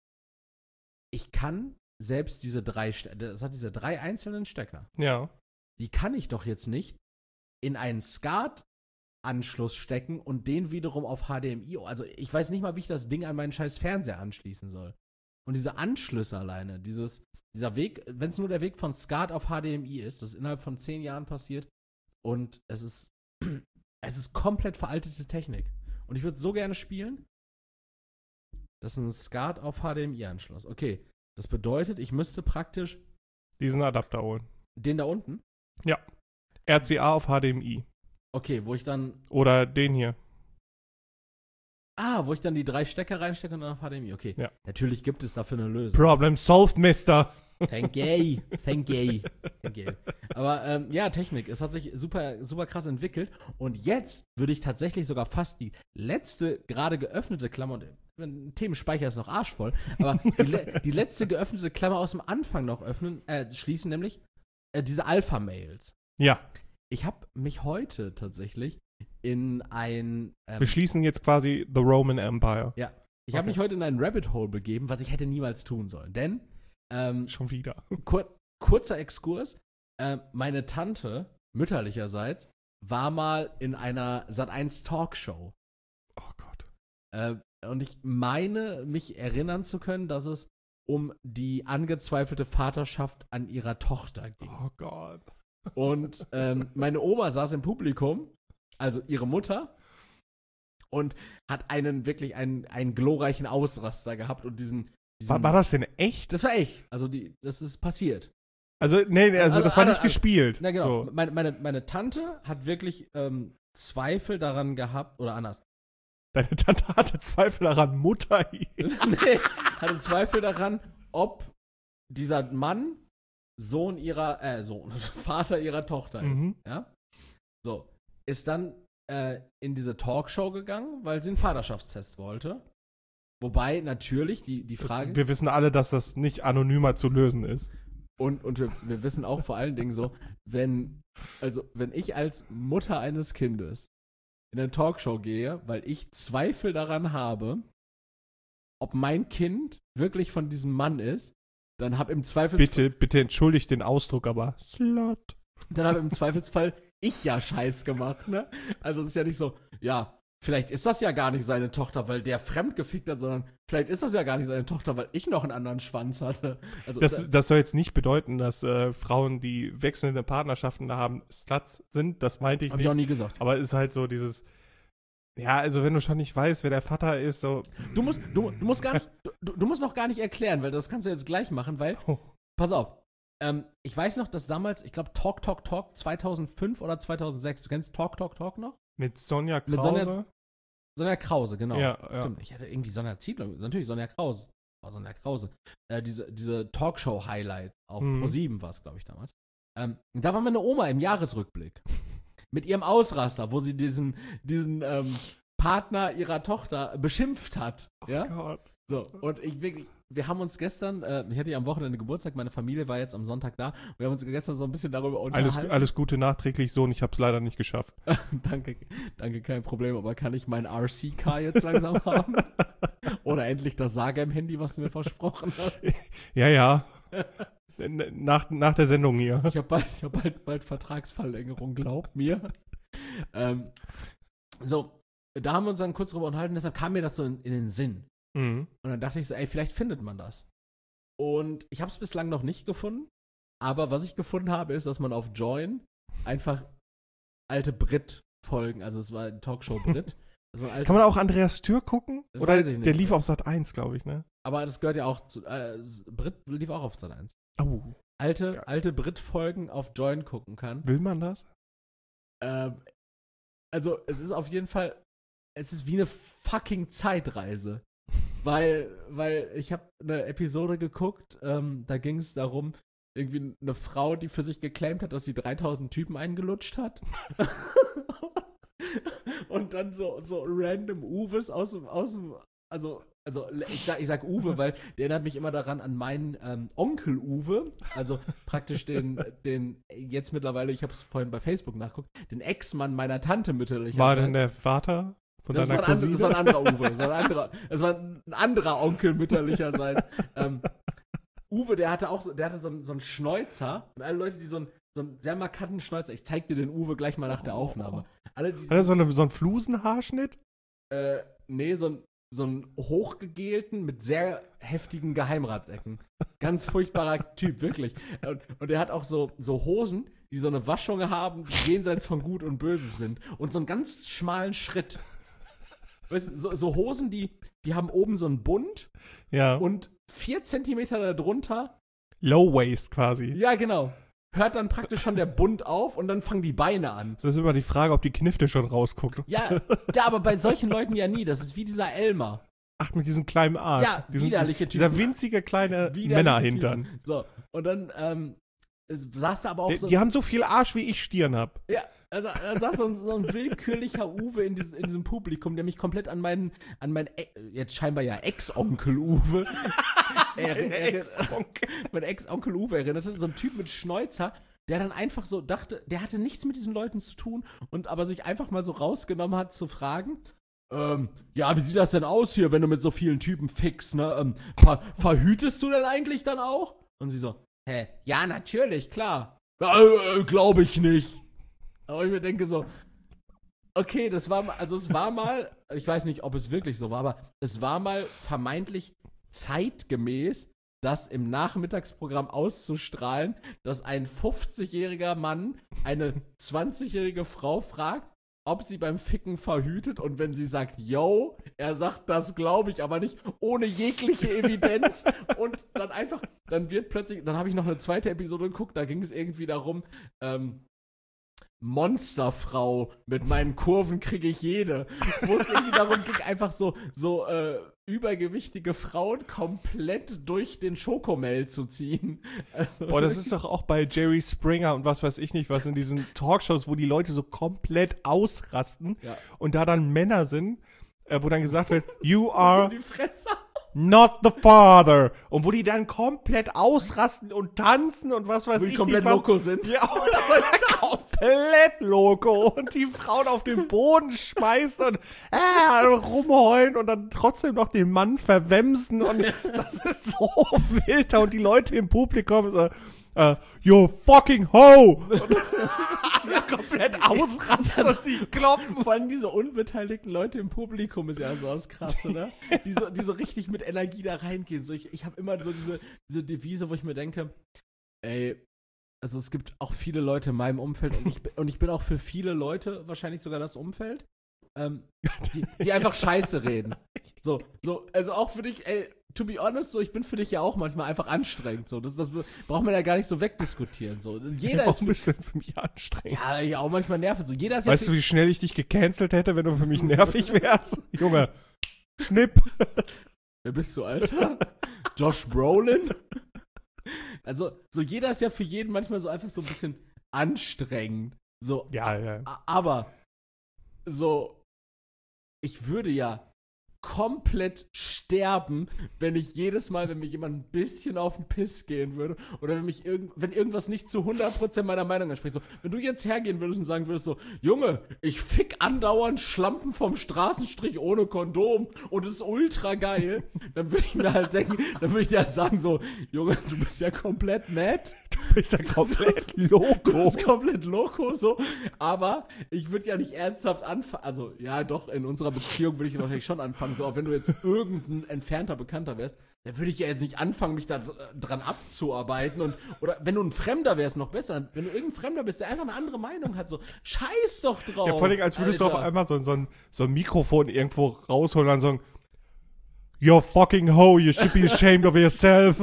ich kann selbst diese drei, Ste- das hat diese drei einzelnen Stecker, Ja. die kann ich doch jetzt nicht in einen SCART-Anschluss stecken und den wiederum auf H D M I, also ich weiß nicht mal, wie ich das Ding an meinen scheiß Fernseher anschließen soll. Und diese Anschlüsse alleine, dieses, dieser Weg, wenn es nur der Weg von SCART auf H D M I ist, das ist innerhalb von zehn Jahren passiert und es ist es ist komplett veraltete Technik. Und ich würde so gerne spielen. Das ist ein SCART auf H D M I-Anschluss. Okay, das bedeutet, ich müsste praktisch Diesen Adapter holen. den da unten, R C A auf H D M I. okay, wo ich dann, Oder den hier. ah, wo ich dann die drei Stecker reinstecke und dann auf H D M I. Okay, Ja. natürlich gibt es dafür eine Lösung. Problem solved, Mister. Thank you. Thank you. Thank you. Aber ähm, ja, Technik. Es hat sich super, super krass entwickelt. Und jetzt würde ich tatsächlich sogar fast die letzte gerade geöffnete Klammer, und mein Themenspeicher ist noch arschvoll, aber die, le die letzte geöffnete Klammer aus dem Anfang noch öffnen, äh, schließen, nämlich äh, diese Alpha-Mails. Ja, Ich habe mich heute tatsächlich in ein ähm, wir schließen jetzt quasi The Roman Empire. ja, ich habe Okay. mich heute in ein Rabbit Hole begeben, was ich hätte niemals tun sollen. Denn ähm, Schon wieder. Kur kurzer Exkurs. Äh, meine Tante, mütterlicherseits, war mal in einer Sat eins Talkshow. Oh Gott. Äh, und ich meine, mich erinnern zu können, dass es um die angezweifelte Vaterschaft an ihrer Tochter ging. Oh Gott. Und ähm, meine Oma saß im Publikum, also ihre Mutter, und hat einen wirklich einen, einen glorreichen Ausraster gehabt und diesen. diesen War, war das denn echt? das war echt. Also die, das ist passiert. Also, nee, nee, also, Also, das war also, nicht also, gespielt. Na genau. So. Meine, meine, meine Tante hat wirklich ähm, Zweifel daran gehabt, oder anders. Deine Tante hatte Zweifel daran, Mutter hier. nee, hatte Zweifel daran, ob dieser Mann Sohn ihrer, äh, Sohn, Vater ihrer Tochter ist. Mhm. Ja? So. Ist dann äh, in diese Talkshow gegangen, weil sie einen Vaterschaftstest wollte. Wobei natürlich die, die Frage. Das, wir wissen alle, dass das nicht anonymer zu lösen ist. Und, und wir, wir wissen auch vor allen Dingen so, wenn, also wenn ich als Mutter eines Kindes in eine Talkshow gehe, weil ich Zweifel daran habe, ob mein Kind wirklich von diesem Mann ist, dann hab im Zweifelsfall... Bitte, bitte entschuldigt den Ausdruck, aber Slut. Dann habe im Zweifelsfall ich ja Scheiß gemacht, ne? Also es ist ja nicht so, ja, vielleicht ist das ja gar nicht seine Tochter, weil der fremd gefickt hat, sondern vielleicht ist das ja gar nicht seine Tochter, weil ich noch einen anderen Schwanz hatte. Also, Das, das soll jetzt nicht bedeuten, dass äh, Frauen, die wechselnde Partnerschaften da haben, Sluts sind. Das meinte ich hab nicht. ich auch nie gesagt. Aber es ist halt so dieses, ja, also wenn du schon nicht weißt, wer der Vater ist, so. Du musst, du, du musst gar nicht, du, du musst noch gar nicht erklären, weil das kannst du jetzt gleich machen, weil, Oh. pass auf, ähm, ich weiß noch, dass damals, ich glaube Talk, Talk, Talk zweitausendfünf oder zweitausendsechs, du kennst Talk, Talk, Talk noch? Mit Sonja Krause. Mit Sonja- Sonja Krause, genau. Ja, ja. Stimmt, ich hatte irgendwie Sonja Ziedler, natürlich Sonja Krause. War Sonja Krause. Äh, diese diese Talkshow-Highlight auf Mhm. ProSieben war es, glaube ich, damals. Ähm, da war meine Oma im Jahresrückblick. Mit ihrem Ausraster, wo sie diesen, diesen ähm, Partner ihrer Tochter beschimpft hat. Oh ja? Gott. So, und ich wirklich, wir haben uns gestern, äh, ich hatte ja am Wochenende Geburtstag, meine Familie war jetzt am Sonntag da, und wir haben uns gestern so ein bisschen darüber Alles, unterhalten. alles Gute nachträglich, Sohn, ich hab's leider nicht geschafft. danke, danke, kein Problem, aber kann ich mein R C-Car jetzt langsam haben? Oder endlich das Sagem-Handy, was du mir versprochen hast? Ja, ja. N- nach, nach der Sendung hier. Ich habe bald, ich hab bald, bald Vertragsverlängerung, glaubt mir. ähm, so, da haben wir uns dann kurz drüber unterhalten, deshalb kam mir das so in, in den Sinn. Mhm. Und dann dachte ich so, ey, vielleicht findet man das. Und ich habe es bislang noch nicht gefunden, aber was ich gefunden habe, ist, dass man auf Join einfach alte Brit-Folgen, also es war eine Talkshow Brit. dass man alte, Kann man auch Andreas Tür gucken? Das Oder weiß ich nicht. der lief auf Sat eins, glaube ich, ne? aber das gehört ja auch zu, äh, Brit lief auch auf Sat eins. Oh. Alte, Ja. alte Brit-Folgen auf Join gucken kann. Will man das? Ähm, also es ist auf jeden Fall, es ist wie eine fucking Zeitreise. Weil, weil ich habe eine Episode geguckt, ähm, da ging es darum, irgendwie eine Frau, die für sich geclaimt hat, dass sie dreitausend Typen eingelutscht hat. Und dann so, so random Uwes aus dem, aus dem, also, also ich sag, ich sag Uwe, weil der erinnert mich immer daran an meinen ähm, Onkel Uwe, also praktisch den, den jetzt mittlerweile, ich habe es vorhin bei Facebook nachgeguckt, den Ex-Mann meiner Tante mütterlicherseits. War denn der Vater von Das deiner war, ein andere, Cousine? das war ein anderer Uwe. Das war ein anderer, das war ein anderer Onkel mütterlicherseits. ähm, Uwe, der hatte auch so, der hatte so, einen- so einen Schnäuzer. Und alle Leute, die so einen, so einen sehr markanten Schnäuzer, ich zeig dir den Uwe gleich mal nach der Aufnahme. Alle, die Hat er so, eine, so einen Flusenhaarschnitt? äh, nee, so, ein, so einen hochgegelten mit sehr heftigen Geheimratsecken. Ganz furchtbarer Typ, wirklich. Und, und der hat auch so, so Hosen, die so eine Waschung haben, die jenseits von Gut und Böse sind. Und so einen ganz schmalen Schritt. Weißt du, so, so Hosen, die, die haben oben so einen Bund Ja. und vier Zentimeter darunter, Low Waist quasi. ja genau, hört dann praktisch schon der Bund auf und dann fangen die Beine an. Das ist immer die Frage, ob die Knifte schon rausguckt. Ja, ja, aber bei solchen Leuten ja nie. Das ist wie dieser Elmar. Ach, mit diesem kleinen Arsch. Ja, Diesen, widerliche Typen. Dieser winzige kleine Widerliche Männerhintern. Typen. So, und dann ähm, saß da aber auch Die, so. die haben so viel Arsch, wie ich Stirn hab. Ja, also da saß so ein, so ein willkürlicher Uwe in, diesem- in diesem Publikum, der mich komplett an meinen, an meinen, E- jetzt scheinbar ja Ex-Onkel Uwe, er, Mein er, Ex-Onkel. mein Ex-Onkel Uwe erinnerte, so ein Typ mit Schnäuzer, der dann einfach so dachte, der hatte nichts mit diesen Leuten zu tun und aber sich einfach mal so rausgenommen hat zu fragen, ähm, ja, wie sieht das denn aus hier, wenn du mit so vielen Typen fickst, ne? Ähm, ver verhütest du denn eigentlich dann auch? Und sie so, hä, ja, natürlich, klar. Ja, äh, glaube ich nicht. Aber ich mir denke so, okay, das war mal, also es war mal, ich weiß nicht, ob es wirklich so war, aber es war mal vermeintlich zeitgemäß, das im Nachmittagsprogramm auszustrahlen, dass ein fünfzigjähriger Mann eine zwanzigjährige Frau fragt, ob sie beim Ficken verhütet und wenn sie sagt, yo, er sagt, das glaube ich aber nicht, ohne jegliche Evidenz und dann einfach, dann wird plötzlich, dann habe ich noch eine zweite Episode geguckt, da ging es irgendwie darum, ähm, Monsterfrau, mit meinen Kurven kriege ich jede. Wo es irgendwie darum ging, einfach so, so äh, übergewichtige Frauen komplett durch den Schokomel zu ziehen. Also, Boah, das ist doch auch bei Jerry Springer und was weiß ich nicht, was in diesen Talkshows, wo die Leute so komplett ausrasten Ja. und da dann Männer sind, äh, wo dann gesagt wird, you are, die Fresse. not the father. Und wo die dann komplett ausrasten und tanzen und was weiß Wo ich. die komplett was, loco sind. Ja, komplett loco. Und die Frauen auf den Boden schmeißen und äh, rumheulen und dann trotzdem noch den Mann verwemsen. Und das ist so wild. Und die Leute im Publikum so, Uh, you fucking hoe! Und alle komplett ausrasten und sie kloppen. Vor allem diese unbeteiligten Leute im Publikum ist ja so was krass, oder? Die so, die so richtig mit Energie da reingehen. So, ich ich habe immer so diese, diese Devise, wo ich mir denke, ey, also es gibt auch viele Leute in meinem Umfeld und ich, und ich bin auch für viele Leute wahrscheinlich sogar das Umfeld, ähm, die, die einfach Scheiße reden. So, so, also auch für dich, ey, to be honest, so, ich bin für dich ja auch manchmal einfach anstrengend, so, das, das braucht man ja gar nicht so wegdiskutieren, so. Jeder ist ist ein bisschen für mich anstrengend. Ja, ja, auch manchmal nervig, so, jeder ist Weißt ja du, wie schnell ich dich gecancelt hätte, wenn du für mich nervig wärst? Junge, Schnipp. Wer bist du, Alter? Josh Brolin? Also, so, jeder ist ja für jeden manchmal so einfach so ein bisschen anstrengend, so. Ja, ja. a- Aber, so, ich würde ja komplett sterben, wenn ich jedes Mal, wenn mir jemand ein bisschen auf den Piss gehen würde oder wenn mich irgend, wenn irgendwas nicht zu hundert Prozent meiner Meinung entspricht. So, wenn du jetzt hergehen würdest und sagen würdest so, Junge, ich fick andauernd Schlampen vom Straßenstrich ohne Kondom und es ist ultra geil, dann würde ich mir halt denken, dann würde ich dir halt sagen so, Junge, du bist ja komplett mad. Du bist ja komplett loco. Du bist komplett loco, so. Aber ich würde ja nicht ernsthaft anfangen. Also, ja, doch, in unserer Beziehung würde ich wahrscheinlich schon anfangen. So, auch wenn du jetzt irgendein entfernter Bekannter wärst, dann würde ich ja jetzt nicht anfangen, mich da dran abzuarbeiten. Und, oder wenn du ein Fremder wärst, noch besser. Wenn du irgendein Fremder bist, der einfach eine andere Meinung hat, so, scheiß doch drauf. Ja, vor allem, als würdest Alter. du auf einmal so, so, ein, so ein Mikrofon irgendwo rausholen und dann sagen, you're fucking hoe, you should be ashamed of yourself.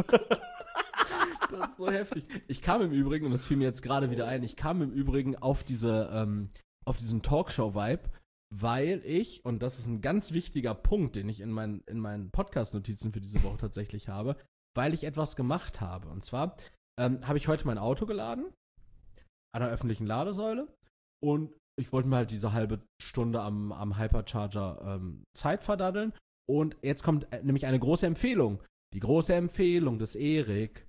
Das ist so heftig. Ich kam im Übrigen, und das fiel mir jetzt gerade wieder ein, ich kam im Übrigen auf diese, ähm, auf diesen Talkshow-Vibe, weil ich, und das ist ein ganz wichtiger Punkt, den ich in, mein, in meinen Podcast-Notizen für diese Woche tatsächlich habe, weil ich etwas gemacht habe. Und zwar ähm, habe ich heute mein Auto geladen, an der öffentlichen Ladesäule, und ich wollte mir halt diese halbe Stunde am, am Hypercharger ähm, Zeit verdaddeln. Und jetzt kommt äh, nämlich eine große Empfehlung. Die große Empfehlung des Erik.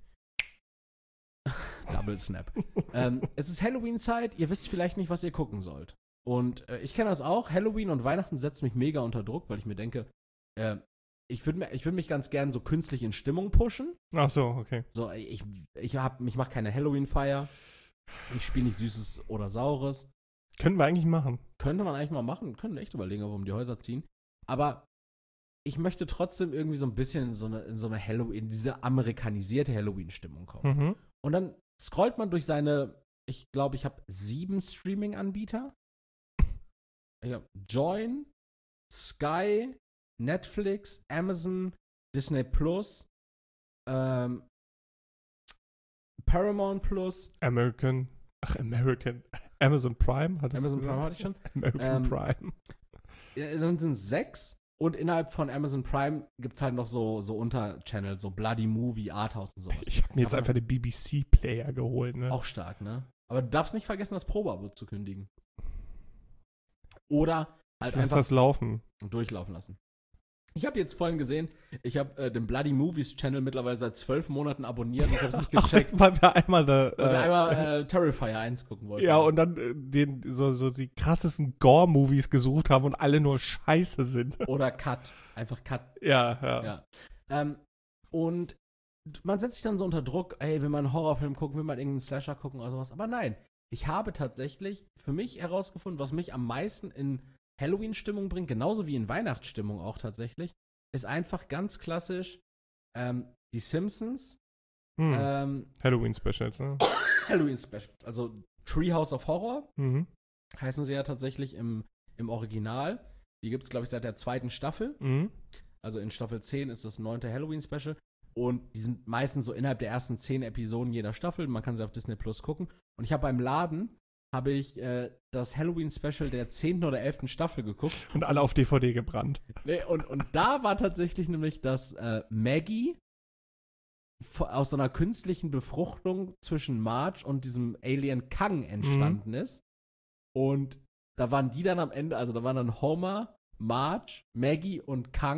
Double Snap. ähm, es ist Halloween-Zeit, ihr wisst vielleicht nicht, was ihr gucken sollt. Und äh, ich kenne das auch, Halloween und Weihnachten setzt mich mega unter Druck, weil ich mir denke, äh, ich würde ich würd mich ganz gern so künstlich in Stimmung pushen. Ach so, okay. So, ich, ich, hab, ich mache keine Halloween-Feier, ich spiele nicht Süßes oder Saures. Können wir eigentlich machen. Könnte man eigentlich mal machen, können echt überlegen, ob wir um die Häuser ziehen. Aber ich möchte trotzdem irgendwie so ein bisschen in so eine, in so eine Halloween, diese amerikanisierte Halloween-Stimmung kommen. Mhm. Und dann scrollt man durch seine, ich glaube, ich habe sieben Streaming-Anbieter. Ich habe Join, Sky, Netflix, Amazon, Disney Plus, ähm, Paramount Plus. American, ach, American, Amazon Prime? Hat Amazon Prime hatte ich schon. American Ähm, Prime. Ja, dann sind es sechs. Und innerhalb von Amazon Prime gibt es halt noch so, so Unterchannels, so Bloody Movie, Arthouse und sowas. Ich habe mir jetzt Aber- einfach den B B C-Player geholt, ne? Auch stark, ne? Aber du darfst nicht vergessen, das Probeabo zu kündigen. Oder halt Lass einfach das laufen. durchlaufen lassen. Ich habe jetzt vorhin gesehen, ich habe äh, den Bloody Movies Channel mittlerweile seit zwölf Monaten abonniert und ich habe es nicht gecheckt, Weil wir einmal da. weil wir Äh, einmal äh, Terrifier eins gucken wollten. ja, und dann äh, den, so, so die krassesten Gore-Movies gesucht haben und alle nur scheiße sind. Oder Cut. Einfach Cut. Ja, ja. Ja. Ähm, und man setzt sich dann so unter Druck, ey, will man einen Horrorfilm gucken, will man irgendeinen Slasher gucken oder sowas. Aber nein, ich habe tatsächlich für mich herausgefunden, was mich am meisten in Halloween-Stimmung bringt, genauso wie in Weihnachtsstimmung auch tatsächlich, ist einfach ganz klassisch ähm, die Simpsons, Hm. ähm, Halloween-Specials, ne? Halloween-Specials, also Treehouse of Horror Mhm. heißen sie ja tatsächlich im, im Original. Die gibt es, glaube ich, seit der zweiten Staffel. Mhm. Also in Staffel zehn ist das neunte Halloween-Special. Und die sind meistens so innerhalb der ersten zehn Episoden jeder Staffel. Man kann sie auf Disney Plus gucken. Und ich habe beim Laden, habe ich äh, das Halloween-Special der zehnten oder elften Staffel geguckt. Und alle auf D V D gebrannt. Nee, und, und da war tatsächlich nämlich, dass äh, Maggie v- aus so einer künstlichen Befruchtung zwischen Marge und diesem Alien Kang entstanden ist. Und da waren die dann am Ende, also da waren dann Homer, Marge, Maggie und Kang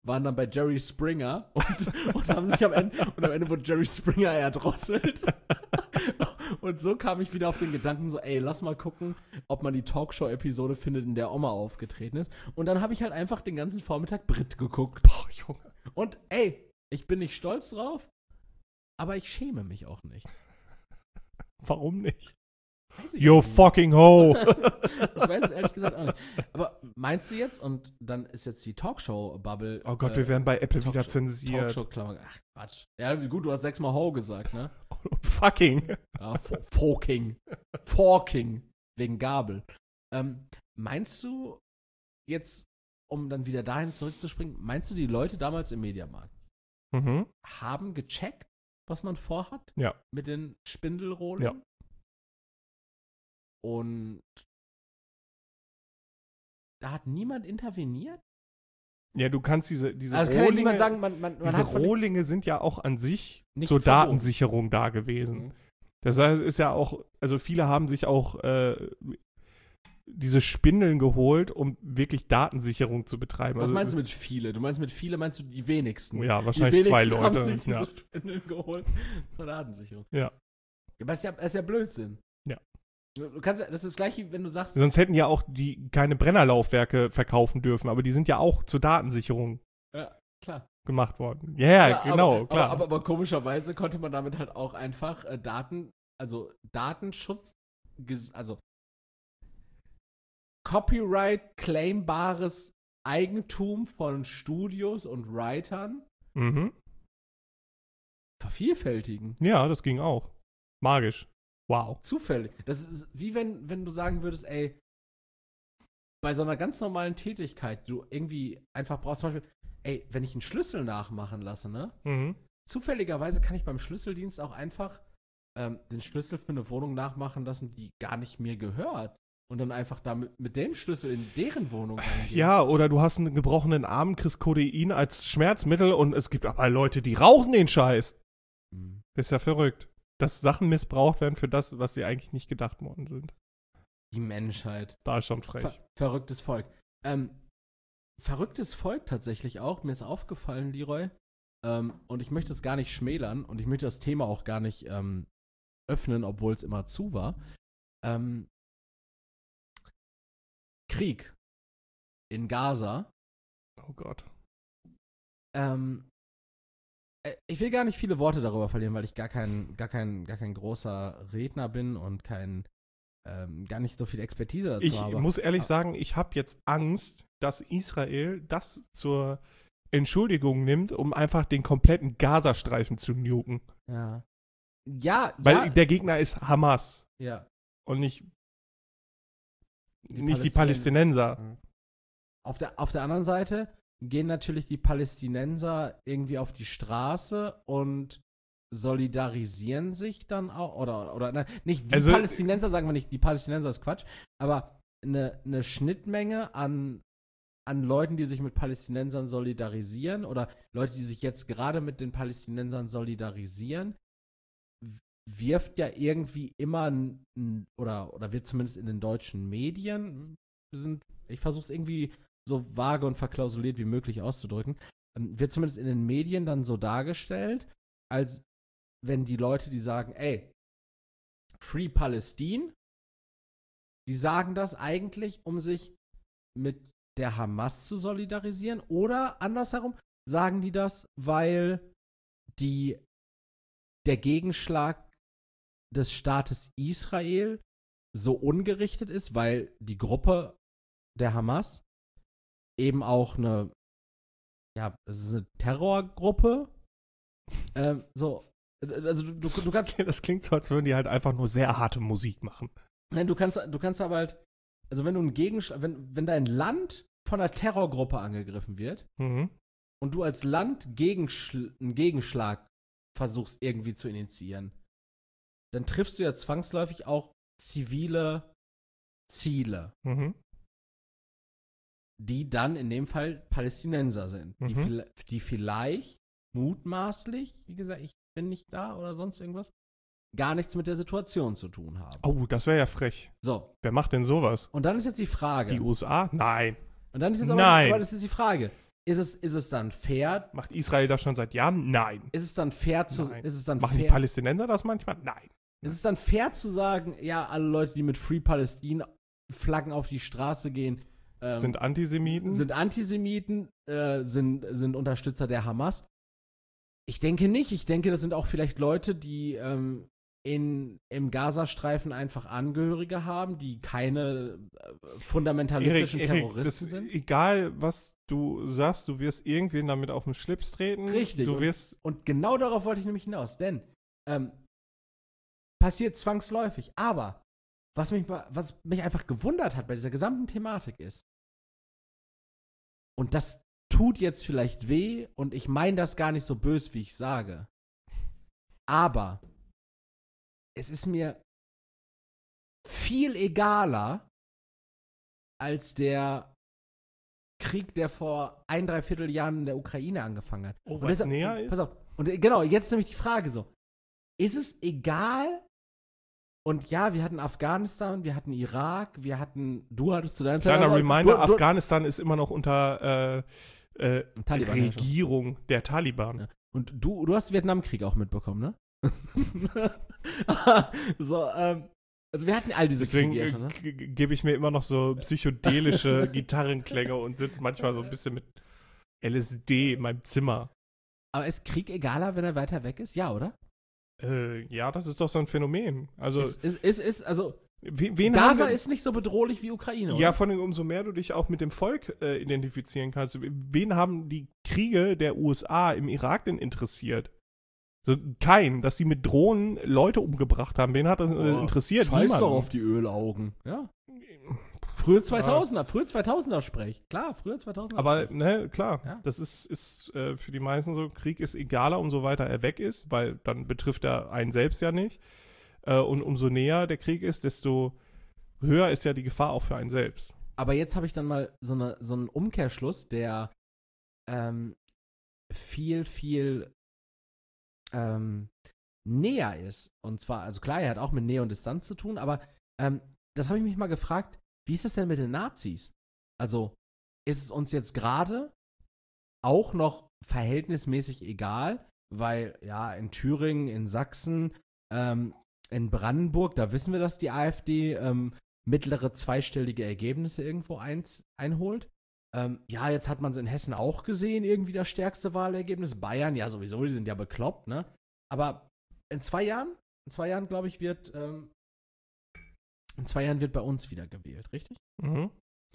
waren dann bei Jerry Springer und, und haben sich am Ende, und am Ende wurde Jerry Springer erdrosselt. Und so kam ich wieder auf den Gedanken so, ey, lass mal gucken, ob man die Talkshow-Episode findet, in der Oma aufgetreten ist. Und dann habe ich halt einfach den ganzen Vormittag Brit geguckt. Boah, Junge. Und ey, ich bin nicht stolz drauf, aber ich schäme mich auch nicht. Warum nicht? Weiß ich You nicht. fucking hoe! Ich weiß es ehrlich gesagt auch nicht. Aber meinst du jetzt, und dann ist jetzt die Talkshow-Bubble. Oh Gott, äh, wir werden bei Apple Talkshow, wieder zensiert. Talkshow-Klammer. Ach, Quatsch. Ja, gut, du hast sechsmal Ho gesagt, ne? Fucking. Ja, Forking. Forking. Wegen Gabel. Ähm, meinst du jetzt, um dann wieder dahin zurückzuspringen, meinst du, die Leute damals im Mediamarkt Mhm. haben gecheckt, was man vorhat? Ja. Mit den Spindelrohlen? Ja. Und da hat niemand interveniert? Ja, du kannst diese, diese Also kann ja Rohlinge, niemand sagen, man, man, man diese hat von nichts- Rohlinge sind ja auch an sich Nicht zur verboten. Datensicherung da gewesen. Mhm. Das heißt, ist ja auch, also viele haben sich auch äh, diese Spindeln geholt, um wirklich Datensicherung zu betreiben. Was also, meinst du mit viele? Du meinst mit viele, meinst du die wenigsten? Ja, Die wahrscheinlich zwei wenigsten haben Leute. sich diese Ja. Spindeln geholt zur Datensicherung. Ja. Ja, aber das ist ja, das ist ja Blödsinn. Ja. Du kannst ja, das ist das Gleiche, wenn du sagst, Sonst hätten ja auch die keine Brennerlaufwerke verkaufen dürfen, aber die sind ja auch zur Datensicherung ja, klar. gemacht worden. Ja, Ja, genau, aber, klar. Aber, aber, aber komischerweise konnte man damit halt auch einfach äh, Daten, also Datenschutz, ges- also Copyright-claimbares Eigentum von Studios und Writern mhm. vervielfältigen. Ja, das ging auch. Magisch. Wow. Zufällig. Das ist wie wenn, wenn du sagen würdest, ey, bei so einer ganz normalen Tätigkeit, du irgendwie einfach brauchst, zum Beispiel, ey, wenn ich einen Schlüssel nachmachen lasse, ne? Mhm. Zufälligerweise kann ich beim Schlüsseldienst auch einfach ähm, den Schlüssel für eine Wohnung nachmachen lassen, die gar nicht mir gehört. Und dann einfach damit mit dem Schlüssel in deren Wohnung reingehen. Ja, oder du hast einen gebrochenen Arm, kriegst Codein als Schmerzmittel und es gibt aber Leute, die rauchen den Scheiß. Mhm. Das ist ja verrückt. Dass Sachen missbraucht werden für das, was sie eigentlich nicht gedacht worden sind. Die Menschheit. Da ist schon frech. Ver verrücktes Volk. Ähm, verrücktes Volk tatsächlich auch. Mir ist aufgefallen, Leroy. Ähm, und ich möchte es gar nicht schmälern und ich möchte das Thema auch gar nicht ähm, öffnen, obwohl es immer zu war. Ähm, Krieg in Gaza. Oh Gott. Ähm, äh, ich will gar nicht viele Worte darüber verlieren, weil ich gar kein, gar kein, gar kein großer Redner bin und kein, ähm, gar nicht so viel Expertise dazu Ich habe. muss ehrlich Ah. sagen, ich habe jetzt Angst, dass Israel das zur Entschuldigung nimmt, um einfach den kompletten Gazastreifen zu nuken. Ja. Ja, Weil ja. der Gegner ist Hamas ja. und nicht Die nicht die Palästinenser. Palästinenser. Auf der, auf der anderen Seite gehen natürlich die Palästinenser irgendwie auf die Straße und solidarisieren sich dann auch, oder, oder nein, nicht die Also- Palästinenser, sagen wir nicht, die Palästinenser ist Quatsch, aber eine, eine Schnittmenge an, an Leuten, die sich mit Palästinensern solidarisieren oder Leute, die sich jetzt gerade mit den Palästinensern solidarisieren, w- wirft ja irgendwie immer n, n, oder, oder wird zumindest in den deutschen Medien, sind, ich versuche es irgendwie so vage und verklausuliert wie möglich auszudrücken, ähm, wird zumindest in den Medien dann so dargestellt, als wenn die Leute, die sagen, ey, Free Palestine, die sagen das eigentlich, um sich mit der Hamas zu solidarisieren, oder andersherum sagen die das, weil die, der Gegenschlag des Staates Israel so ungerichtet ist, weil die Gruppe der Hamas eben auch eine, ja, es ist eine Terrorgruppe. ähm, so, also du, du, du kannst, Das klingt so, als würden die halt einfach nur sehr harte Musik machen. nein, du kannst, du kannst aber halt, also wenn du einen Gegenschlag, wenn, wenn dein Land von einer Terrorgruppe angegriffen wird Mhm. und du als Land Gegenschl einen Gegenschlag versuchst irgendwie zu initiieren, dann triffst du ja zwangsläufig auch zivile Ziele, Mhm. die dann in dem Fall Palästinenser sind, die, Mhm. viel, die vielleicht mutmaßlich, wie gesagt, ich bin nicht da oder sonst irgendwas, gar nichts mit der Situation zu tun haben. Oh, das wäre ja frech. So, Wer macht denn sowas? und dann ist jetzt die Frage. Die U S A? Nein. Und dann ist jetzt aber, Nein. aber das ist die Frage. ist es, ist es dann fair? Macht Israel das schon seit Jahren? Nein. Ist es dann fair zu Nein. ist es dann Machen fair, die Palästinenser das manchmal? Nein. Ist es dann fair zu sagen, ja, alle Leute, die mit Free Palestine Flaggen auf die Straße gehen, ähm, Sind Antisemiten? sind Antisemiten, äh, sind, sind Unterstützer der Hamas? Ich denke nicht. Ich denke, das sind auch vielleicht Leute, die ähm, in, im Gazastreifen einfach Angehörige haben, die keine äh, fundamentalistischen Erik, Erik, Terroristen das, sind. egal, was du sagst, du wirst irgendwen damit auf den Schlips treten. Richtig. Du wirst Und genau darauf wollte ich nämlich hinaus. Denn ähm, passiert zwangsläufig. Aber was mich, was mich einfach gewundert hat bei dieser gesamten Thematik ist, und das tut jetzt vielleicht weh, und ich meine das gar nicht so böse, wie ich sage, aber es ist mir viel egaler als der Krieg, der vor ein, dreiviertel Jahren in der Ukraine angefangen hat. Oh, und was deshalb, näher ist? Pass auf. Und äh, genau, jetzt nämlich die Frage so, ist es egal? Und ja, wir hatten Afghanistan, wir hatten Irak, wir hatten, du hattest zu deiner Zeit... Kleiner also, Reminder, du, du, Afghanistan ist immer noch unter äh, äh, Taliban, Regierung der Taliban. Ja. Und du, du hast den Vietnamkrieg auch mitbekommen, ne? so, ähm, also wir hatten all diese Deswegen Kriege ja schon, ne? äh, g- gebe ich mir immer noch so psychedelische Gitarrenklänge und sitze manchmal so ein bisschen mit L S D in meinem Zimmer. Aber ist Krieg egaler, wenn er weiter weg ist? Ja, oder? Äh, ja, das ist doch so ein Phänomen. Also, Ist, ist, ist, ist also, we- wen Gaza haben wir- ist nicht so bedrohlich wie Ukraine, Ja, oder? vor allem umso mehr du dich auch mit dem Volk äh, identifizieren kannst. Wen haben die Kriege der U S A im Irak denn interessiert? So, kein, dass sie mit Drohnen Leute umgebracht haben. Wen hat das äh, Oh, interessiert? Scheiß Niemanden. doch auf die Ölaugen. Ja. Frühe zweitausender, frühe zweitausender Sprech. Klar, frühe zweitausender Aber, Sprech. ne, klar, Ja. das ist, ist äh, für die meisten so, Krieg ist egaler, umso weiter er weg ist, weil dann betrifft er einen selbst ja nicht. Äh, und umso näher der Krieg ist, desto höher ist ja die Gefahr auch für einen selbst. Aber jetzt habe ich dann mal so, eine, so einen Umkehrschluss, der ähm, viel, viel ähm, näher ist. Und zwar, also klar, er hat auch mit Nähe und Distanz zu tun, aber ähm, das habe ich mich mal gefragt, wie ist es denn mit den Nazis? Also, ist es uns jetzt gerade auch noch verhältnismäßig egal, weil, ja, in Thüringen, in Sachsen, ähm, in Brandenburg, da wissen wir, dass die AfD ähm, mittlere zweistellige Ergebnisse irgendwo eins, einholt. Ähm, ja, jetzt hat man es in Hessen auch gesehen, irgendwie das stärkste Wahlergebnis. Bayern, ja sowieso, die sind ja bekloppt, ne? Aber in zwei Jahren, in zwei Jahren, glaube ich, wird, ähm, in zwei Jahren wird bei uns wieder gewählt, richtig? Mhm.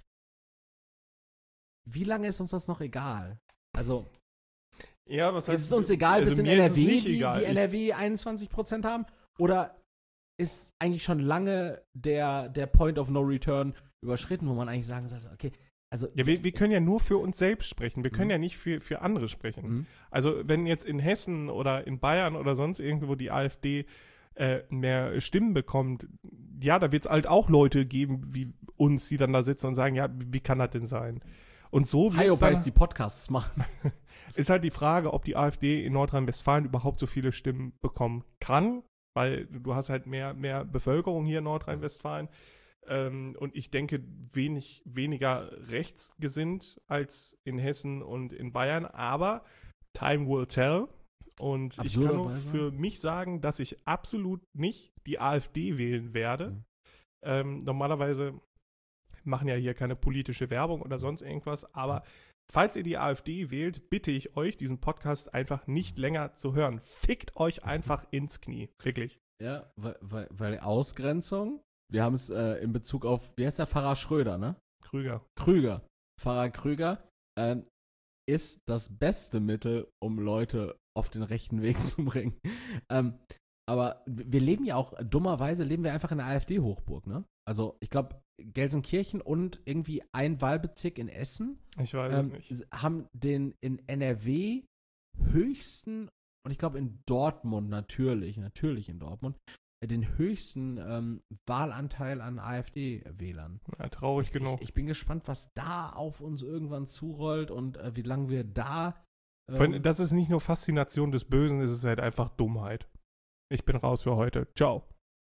Wie lange ist uns das noch egal? Also, Ja, was heißt ist es uns egal, also bis in mir ist es N R W, nicht die, egal. die Ich- N R W einundzwanzig Prozent haben? Oder ist eigentlich schon lange der, der Point of No Return überschritten, wo man eigentlich sagen sollte, okay, also. Ja, wir, wir können ja nur für uns selbst sprechen. Wir können Mhm. ja nicht für, für andere sprechen. Mhm. Also wenn jetzt in Hessen oder in Bayern oder sonst irgendwo die AfD äh, mehr Stimmen bekommt, ja, da wird es halt auch Leute geben wie uns, die dann da sitzen und sagen, ja, wie kann das denn sein? Und so wird's Hiopai dann, die Podcasts machen. ist halt die Frage, ob die AfD in Nordrhein-Westfalen überhaupt so viele Stimmen bekommen kann, weil du hast halt mehr, mehr Bevölkerung hier in Nordrhein-Westfalen. Ähm, und ich denke, wenig, weniger rechtsgesinnt als in Hessen und in Bayern, aber time will tell. Und ich kann nur Absurderweise. für mich sagen, dass ich absolut nicht die AfD wählen werde. Mhm. Ähm, normalerweise machen ja hier keine politische Werbung oder sonst irgendwas, aber falls ihr die AfD wählt, bitte ich euch, diesen Podcast einfach nicht länger zu hören. Fickt euch einfach ins Knie. Wirklich. Ja, weil, weil, weil Ausgrenzung, wir haben es äh, in Bezug auf, wie heißt der Pfarrer Schröder, ne? Krüger. Krüger. Pfarrer Krüger ähm, ist das beste Mittel, um Leute auf den rechten Weg zu bringen. ähm, aber wir leben ja auch, dummerweise leben wir einfach in der AfD-Hochburg, ne? Also ich glaube, Gelsenkirchen und irgendwie ein Wahlbezirk in Essen Ich weiß ähm, es nicht. s- haben den in N R W höchsten, und ich glaube in Dortmund natürlich, natürlich in Dortmund, äh, den höchsten ähm, Wahlanteil an AfD-Wählern. Ja, traurig genug. Ich, ich bin gespannt, was da auf uns irgendwann zurollt und äh, wie lange wir da. Vor allem, Ähm, das ist nicht nur Faszination des Bösen, es ist halt einfach Dummheit. Ich bin raus für heute. Ciao.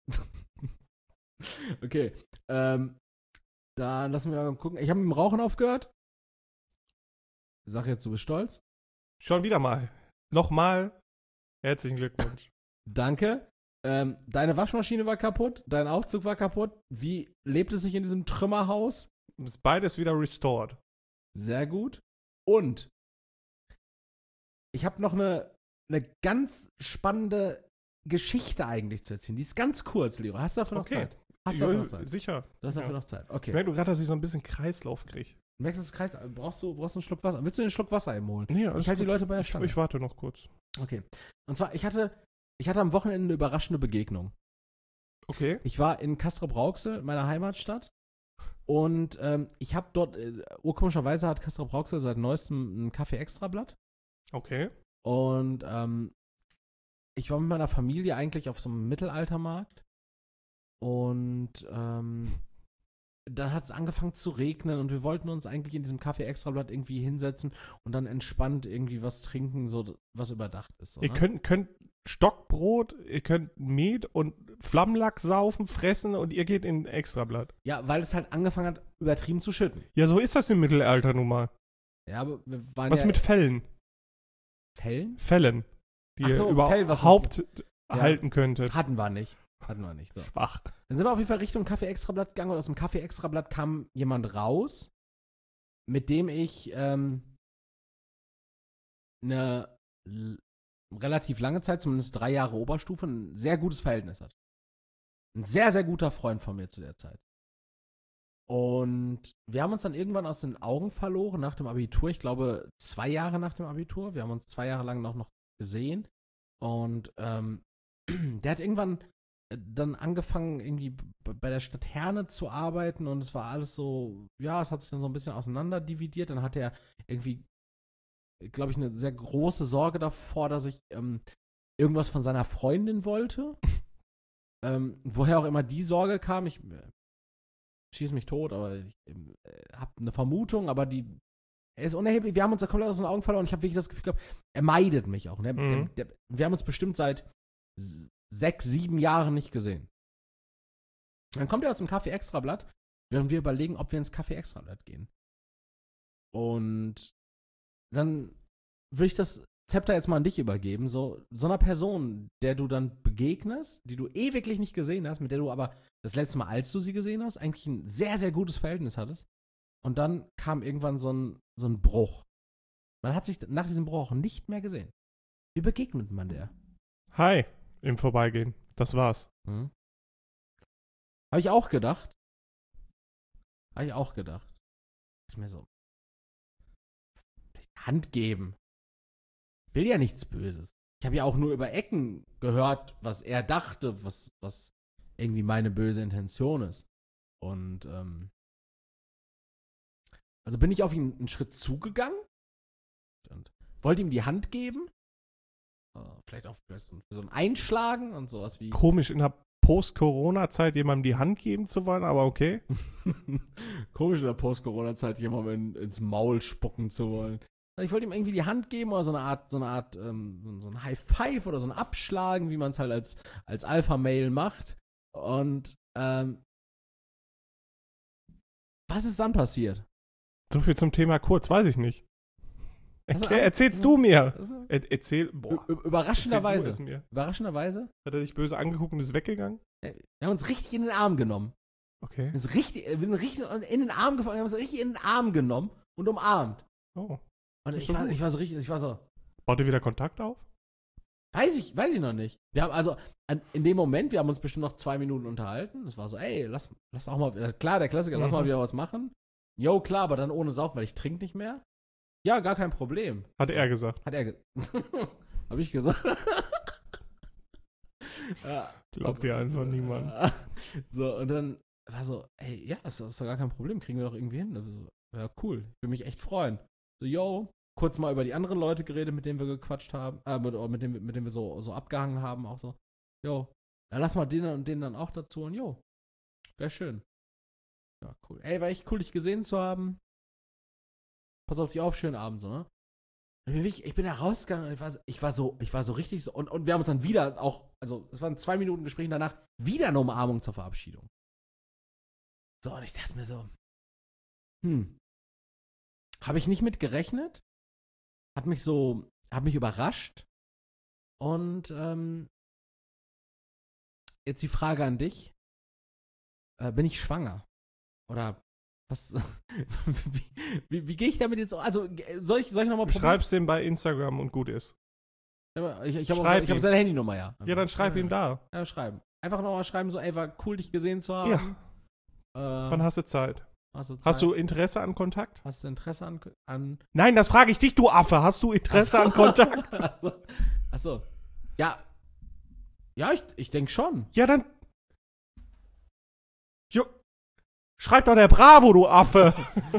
okay. Ähm, dann lassen wir mal gucken. Ich habe mit dem Rauchen aufgehört. Sag jetzt, du bist stolz. Schon wieder mal. Nochmal. Herzlichen Glückwunsch. Danke. Ähm, deine Waschmaschine war kaputt, dein Aufzug war kaputt. Wie lebt es sich in diesem Trümmerhaus? Ist beides wieder restored. Sehr gut. Und ich habe noch eine, eine ganz spannende Geschichte eigentlich zu erzählen. Die ist ganz kurz, Leo. Hast du dafür noch Okay. Zeit? Hast du dafür Ja, noch Zeit? Sicher. Du hast dafür Ja. noch Zeit. Okay. Ich merke gerade, dass ich so ein bisschen Kreislauf kriege. Merkst du das Kreis? Brauchst du, brauchst du einen Schluck Wasser? Willst du einen Schluck Wasser eben holen? Nee, alles Ich halte die gut. Leute bei der Ich, Stange. ich warte noch kurz. Okay. Und zwar, ich hatte, ich hatte am Wochenende eine überraschende Begegnung. Okay. Ich war in Castrop-Rauxel, meiner Heimatstadt. Und ähm, ich habe dort, äh, urkomischerweise hat Castrop-Rauxel seit neuestem ein Kaffee-Extrablatt. Okay. Und ähm, ich war mit meiner Familie eigentlich auf so einem Mittelaltermarkt. Und ähm, dann hat es angefangen zu regnen und wir wollten uns eigentlich in diesem Kaffee-Extrablatt irgendwie hinsetzen und dann entspannt irgendwie was trinken, so was überdacht ist. So, Ihr ne? könnt, könnt Stockbrot, ihr könnt Met und Flammlachs saufen, fressen und ihr geht in ein Extrablatt. Ja, weil es halt angefangen hat, übertrieben zu schütten. Ja, so ist das im Mittelalter nun mal. Ja, aber wir waren Was ja mit Fällen? Fällen? Fällen, die Ach ihr so, Fell, was überhaupt Ja. halten könntet. Hatten wir nicht. Hatten wir nicht. So. Schwach. Dann sind wir auf jeden Fall Richtung Kaffee-Extrablatt gegangen und aus dem Kaffee-Extrablatt kam jemand raus, mit dem ich ähm, eine l- relativ lange Zeit, zumindest drei Jahre Oberstufe, ein sehr gutes Verhältnis hatte. Ein sehr, sehr guter Freund von mir zu der Zeit. Und wir haben uns dann irgendwann aus den Augen verloren nach dem Abitur. Ich glaube, zwei Jahre nach dem Abitur. Wir haben uns zwei Jahre lang noch, noch gesehen. Und ähm, der hat irgendwann dann angefangen, irgendwie b- bei der Stadt Herne zu arbeiten. Und es war alles so, ja, es hat sich dann so ein bisschen auseinander dividiert. Dann hatte er irgendwie, glaube ich, eine sehr große Sorge davor, dass ich ähm, irgendwas von seiner Freundin wollte. ähm, woher auch immer die Sorge kam. Ich äh, schieß mich tot, aber ich äh, habe eine Vermutung, aber die er ist unerheblich. Wir haben uns da komplett aus den Augen verloren und ich habe wirklich das Gefühl gehabt, er meidet mich auch. Ne? Mhm. Der, der, wir haben uns bestimmt seit s- sechs, sieben Jahren nicht gesehen. Dann kommt er aus dem Kaffee-Extrablatt, während wir überlegen, ob wir ins Kaffee-Extrablatt gehen. Und dann würde ich das Zepter jetzt mal an dich übergeben. So, so einer Person, der du dann begegnest, die du ewiglich nicht gesehen hast, mit der du aber das letzte Mal, als du sie gesehen hast, eigentlich ein sehr, sehr gutes Verhältnis hattest. Und dann kam irgendwann so ein, so ein Bruch. Man hat sich nach diesem Bruch nicht mehr gesehen. Wie begegnet man der? Hi, im Vorbeigehen. Das war's. Hm? Habe ich auch gedacht. Habe ich auch gedacht. Ich mir so. Hand geben. Will ja nichts Böses. Ich habe ja auch nur über Ecken gehört, was er dachte, was, was irgendwie meine böse Intention ist. Und, ähm, also bin ich auf ihn einen Schritt zugegangen und wollte ihm die Hand geben. Äh, vielleicht auch vielleicht so, so ein Einschlagen und sowas wie. Komisch, in der Post-Corona-Zeit jemandem die Hand geben zu wollen, aber okay. Komisch in der Post-Corona-Zeit jemandem in, ins Maul spucken zu wollen. Ich wollte ihm irgendwie die Hand geben oder so eine Art, so eine Art, ähm, so ein High Five oder so ein Abschlagen, wie man es halt als, als Alpha-Mail macht. Und ähm, was ist dann passiert? So viel zum Thema kurz, weiß ich nicht. Also, Erklär, erzählst du mir. Also, Er, erzähl, boah. ü- Erzähl überraschenderweise. du es mir. Überraschenderweise. Hat er dich böse angeguckt und ist weggegangen? äh, Wir haben uns richtig in den Arm genommen. Okay. Wir sind richtig, äh, wir sind richtig in den Arm gefallen, wir haben uns richtig in den Arm genommen und umarmt. Oh. Und Ist ich doch war, gut. ich war so richtig, ich war so, Baut ihr wieder Kontakt auf? weiß ich, weiß ich noch nicht. Wir haben also, an, in dem Moment, wir haben uns bestimmt noch zwei Minuten unterhalten. Es war so, ey, lass, lass auch mal, klar, der Klassiker, lass Mhm. mal wieder was machen. Jo, klar, aber dann ohne Saufen, weil ich trinke nicht mehr. Ja, gar kein Problem. Hat er gesagt. Hat er ge Hab ich gesagt? Ja. Glaubt dir einfach niemand. So, und dann war so, ey, ja, ist, ist doch gar kein Problem, kriegen wir doch irgendwie hin. Also, so, ja, cool, ich würde mich echt freuen. So, yo, kurz mal über die anderen Leute geredet, mit denen wir gequatscht haben, äh, mit, mit denen, wir- mit denen wir so, so abgehangen haben, auch so. Jo, ja, lass mal den und den dann auch dazu und jo, wäre schön. Ja, cool. Ey, war echt cool, dich gesehen zu haben. Pass auf dich auf, schönen Abend, so, ne? Ich bin, wirklich, ich bin da rausgegangen und ich war, so- ich war so, ich war so richtig so, und, und wir haben uns dann wieder auch, also es waren zwei Minuten Gespräch danach, wieder eine Umarmung zur Verabschiedung. So, und ich dachte mir so, hm, habe ich nicht mit gerechnet, hat mich so, hat mich überrascht. Und ähm, jetzt die Frage an dich. Äh, bin ich schwanger? Oder was? wie wie, wie gehe ich damit jetzt um? Also, soll ich, soll ich nochmal probieren? Schreib's dem bei Instagram und gut ist. Ich, ich habe hab seine Handynummer, ja. Ja, dann schreib ja, ihm da. Ja, schreiben. Einfach nochmal schreiben, so, ey, war cool, dich gesehen zu haben. Ja. Äh, Wann hast du Zeit? Hast du, Zeit? Hast du Interesse an Kontakt? Hast du Interesse an... an Nein, das frage ich dich, du Affe. Hast du Interesse an Kontakt? Achso. Achso. Ja. Ja, ich, ich denke schon. Ja, dann... Jo. Schreib doch der Bravo, du Affe.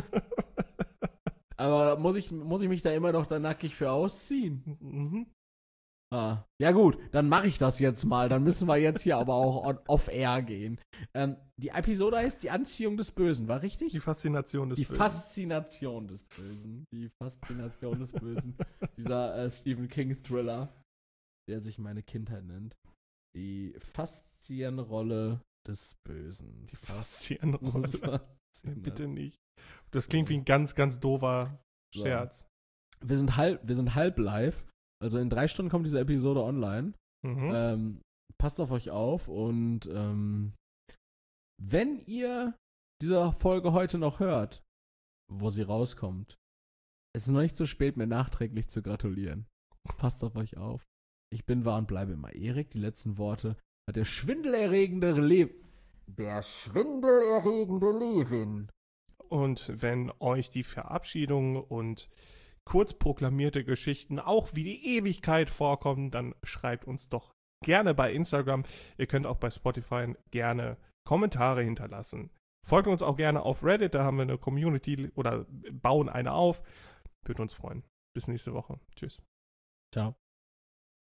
Aber muss ich, muss ich mich da immer noch da nackig für ausziehen? Mhm. Ah. Ja gut, dann mache ich das jetzt mal. Dann müssen wir jetzt hier aber auch on, off-air gehen. Ähm, die Episode heißt Die Anziehung des Bösen, war richtig? Die Faszination des die Bösen. Die Faszination des Bösen. Die Faszination des Bösen. Dieser äh, Stephen King-Thriller, der sich meine Kindheit nennt. Die Faszienrolle des Bösen. Die Faszienrolle. Faszien Bitte nicht. Das klingt wie ein ganz, ganz doofer Scherz. So. Wir sind halb, wir sind halb live. Also in drei Stunden kommt diese Episode online. Mhm. Ähm, passt auf euch auf und ähm, wenn ihr diese Folge heute noch hört, wo sie rauskommt, es ist noch nicht zu spät, mir nachträglich zu gratulieren. Passt auf euch auf. Ich bin wahr und bleibe immer Erik. Die letzten Worte hat der schwindelerregende Le der schwindelerregende Levin. Und wenn euch die Verabschiedung und kurz proklamierte Geschichten auch wie die Ewigkeit vorkommen, dann schreibt uns doch gerne bei Instagram. Ihr könnt auch bei Spotify gerne Kommentare hinterlassen. Folgt uns auch gerne auf Reddit, da haben wir eine Community oder bauen eine auf. Würde uns freuen. Bis nächste Woche. Tschüss. Ciao.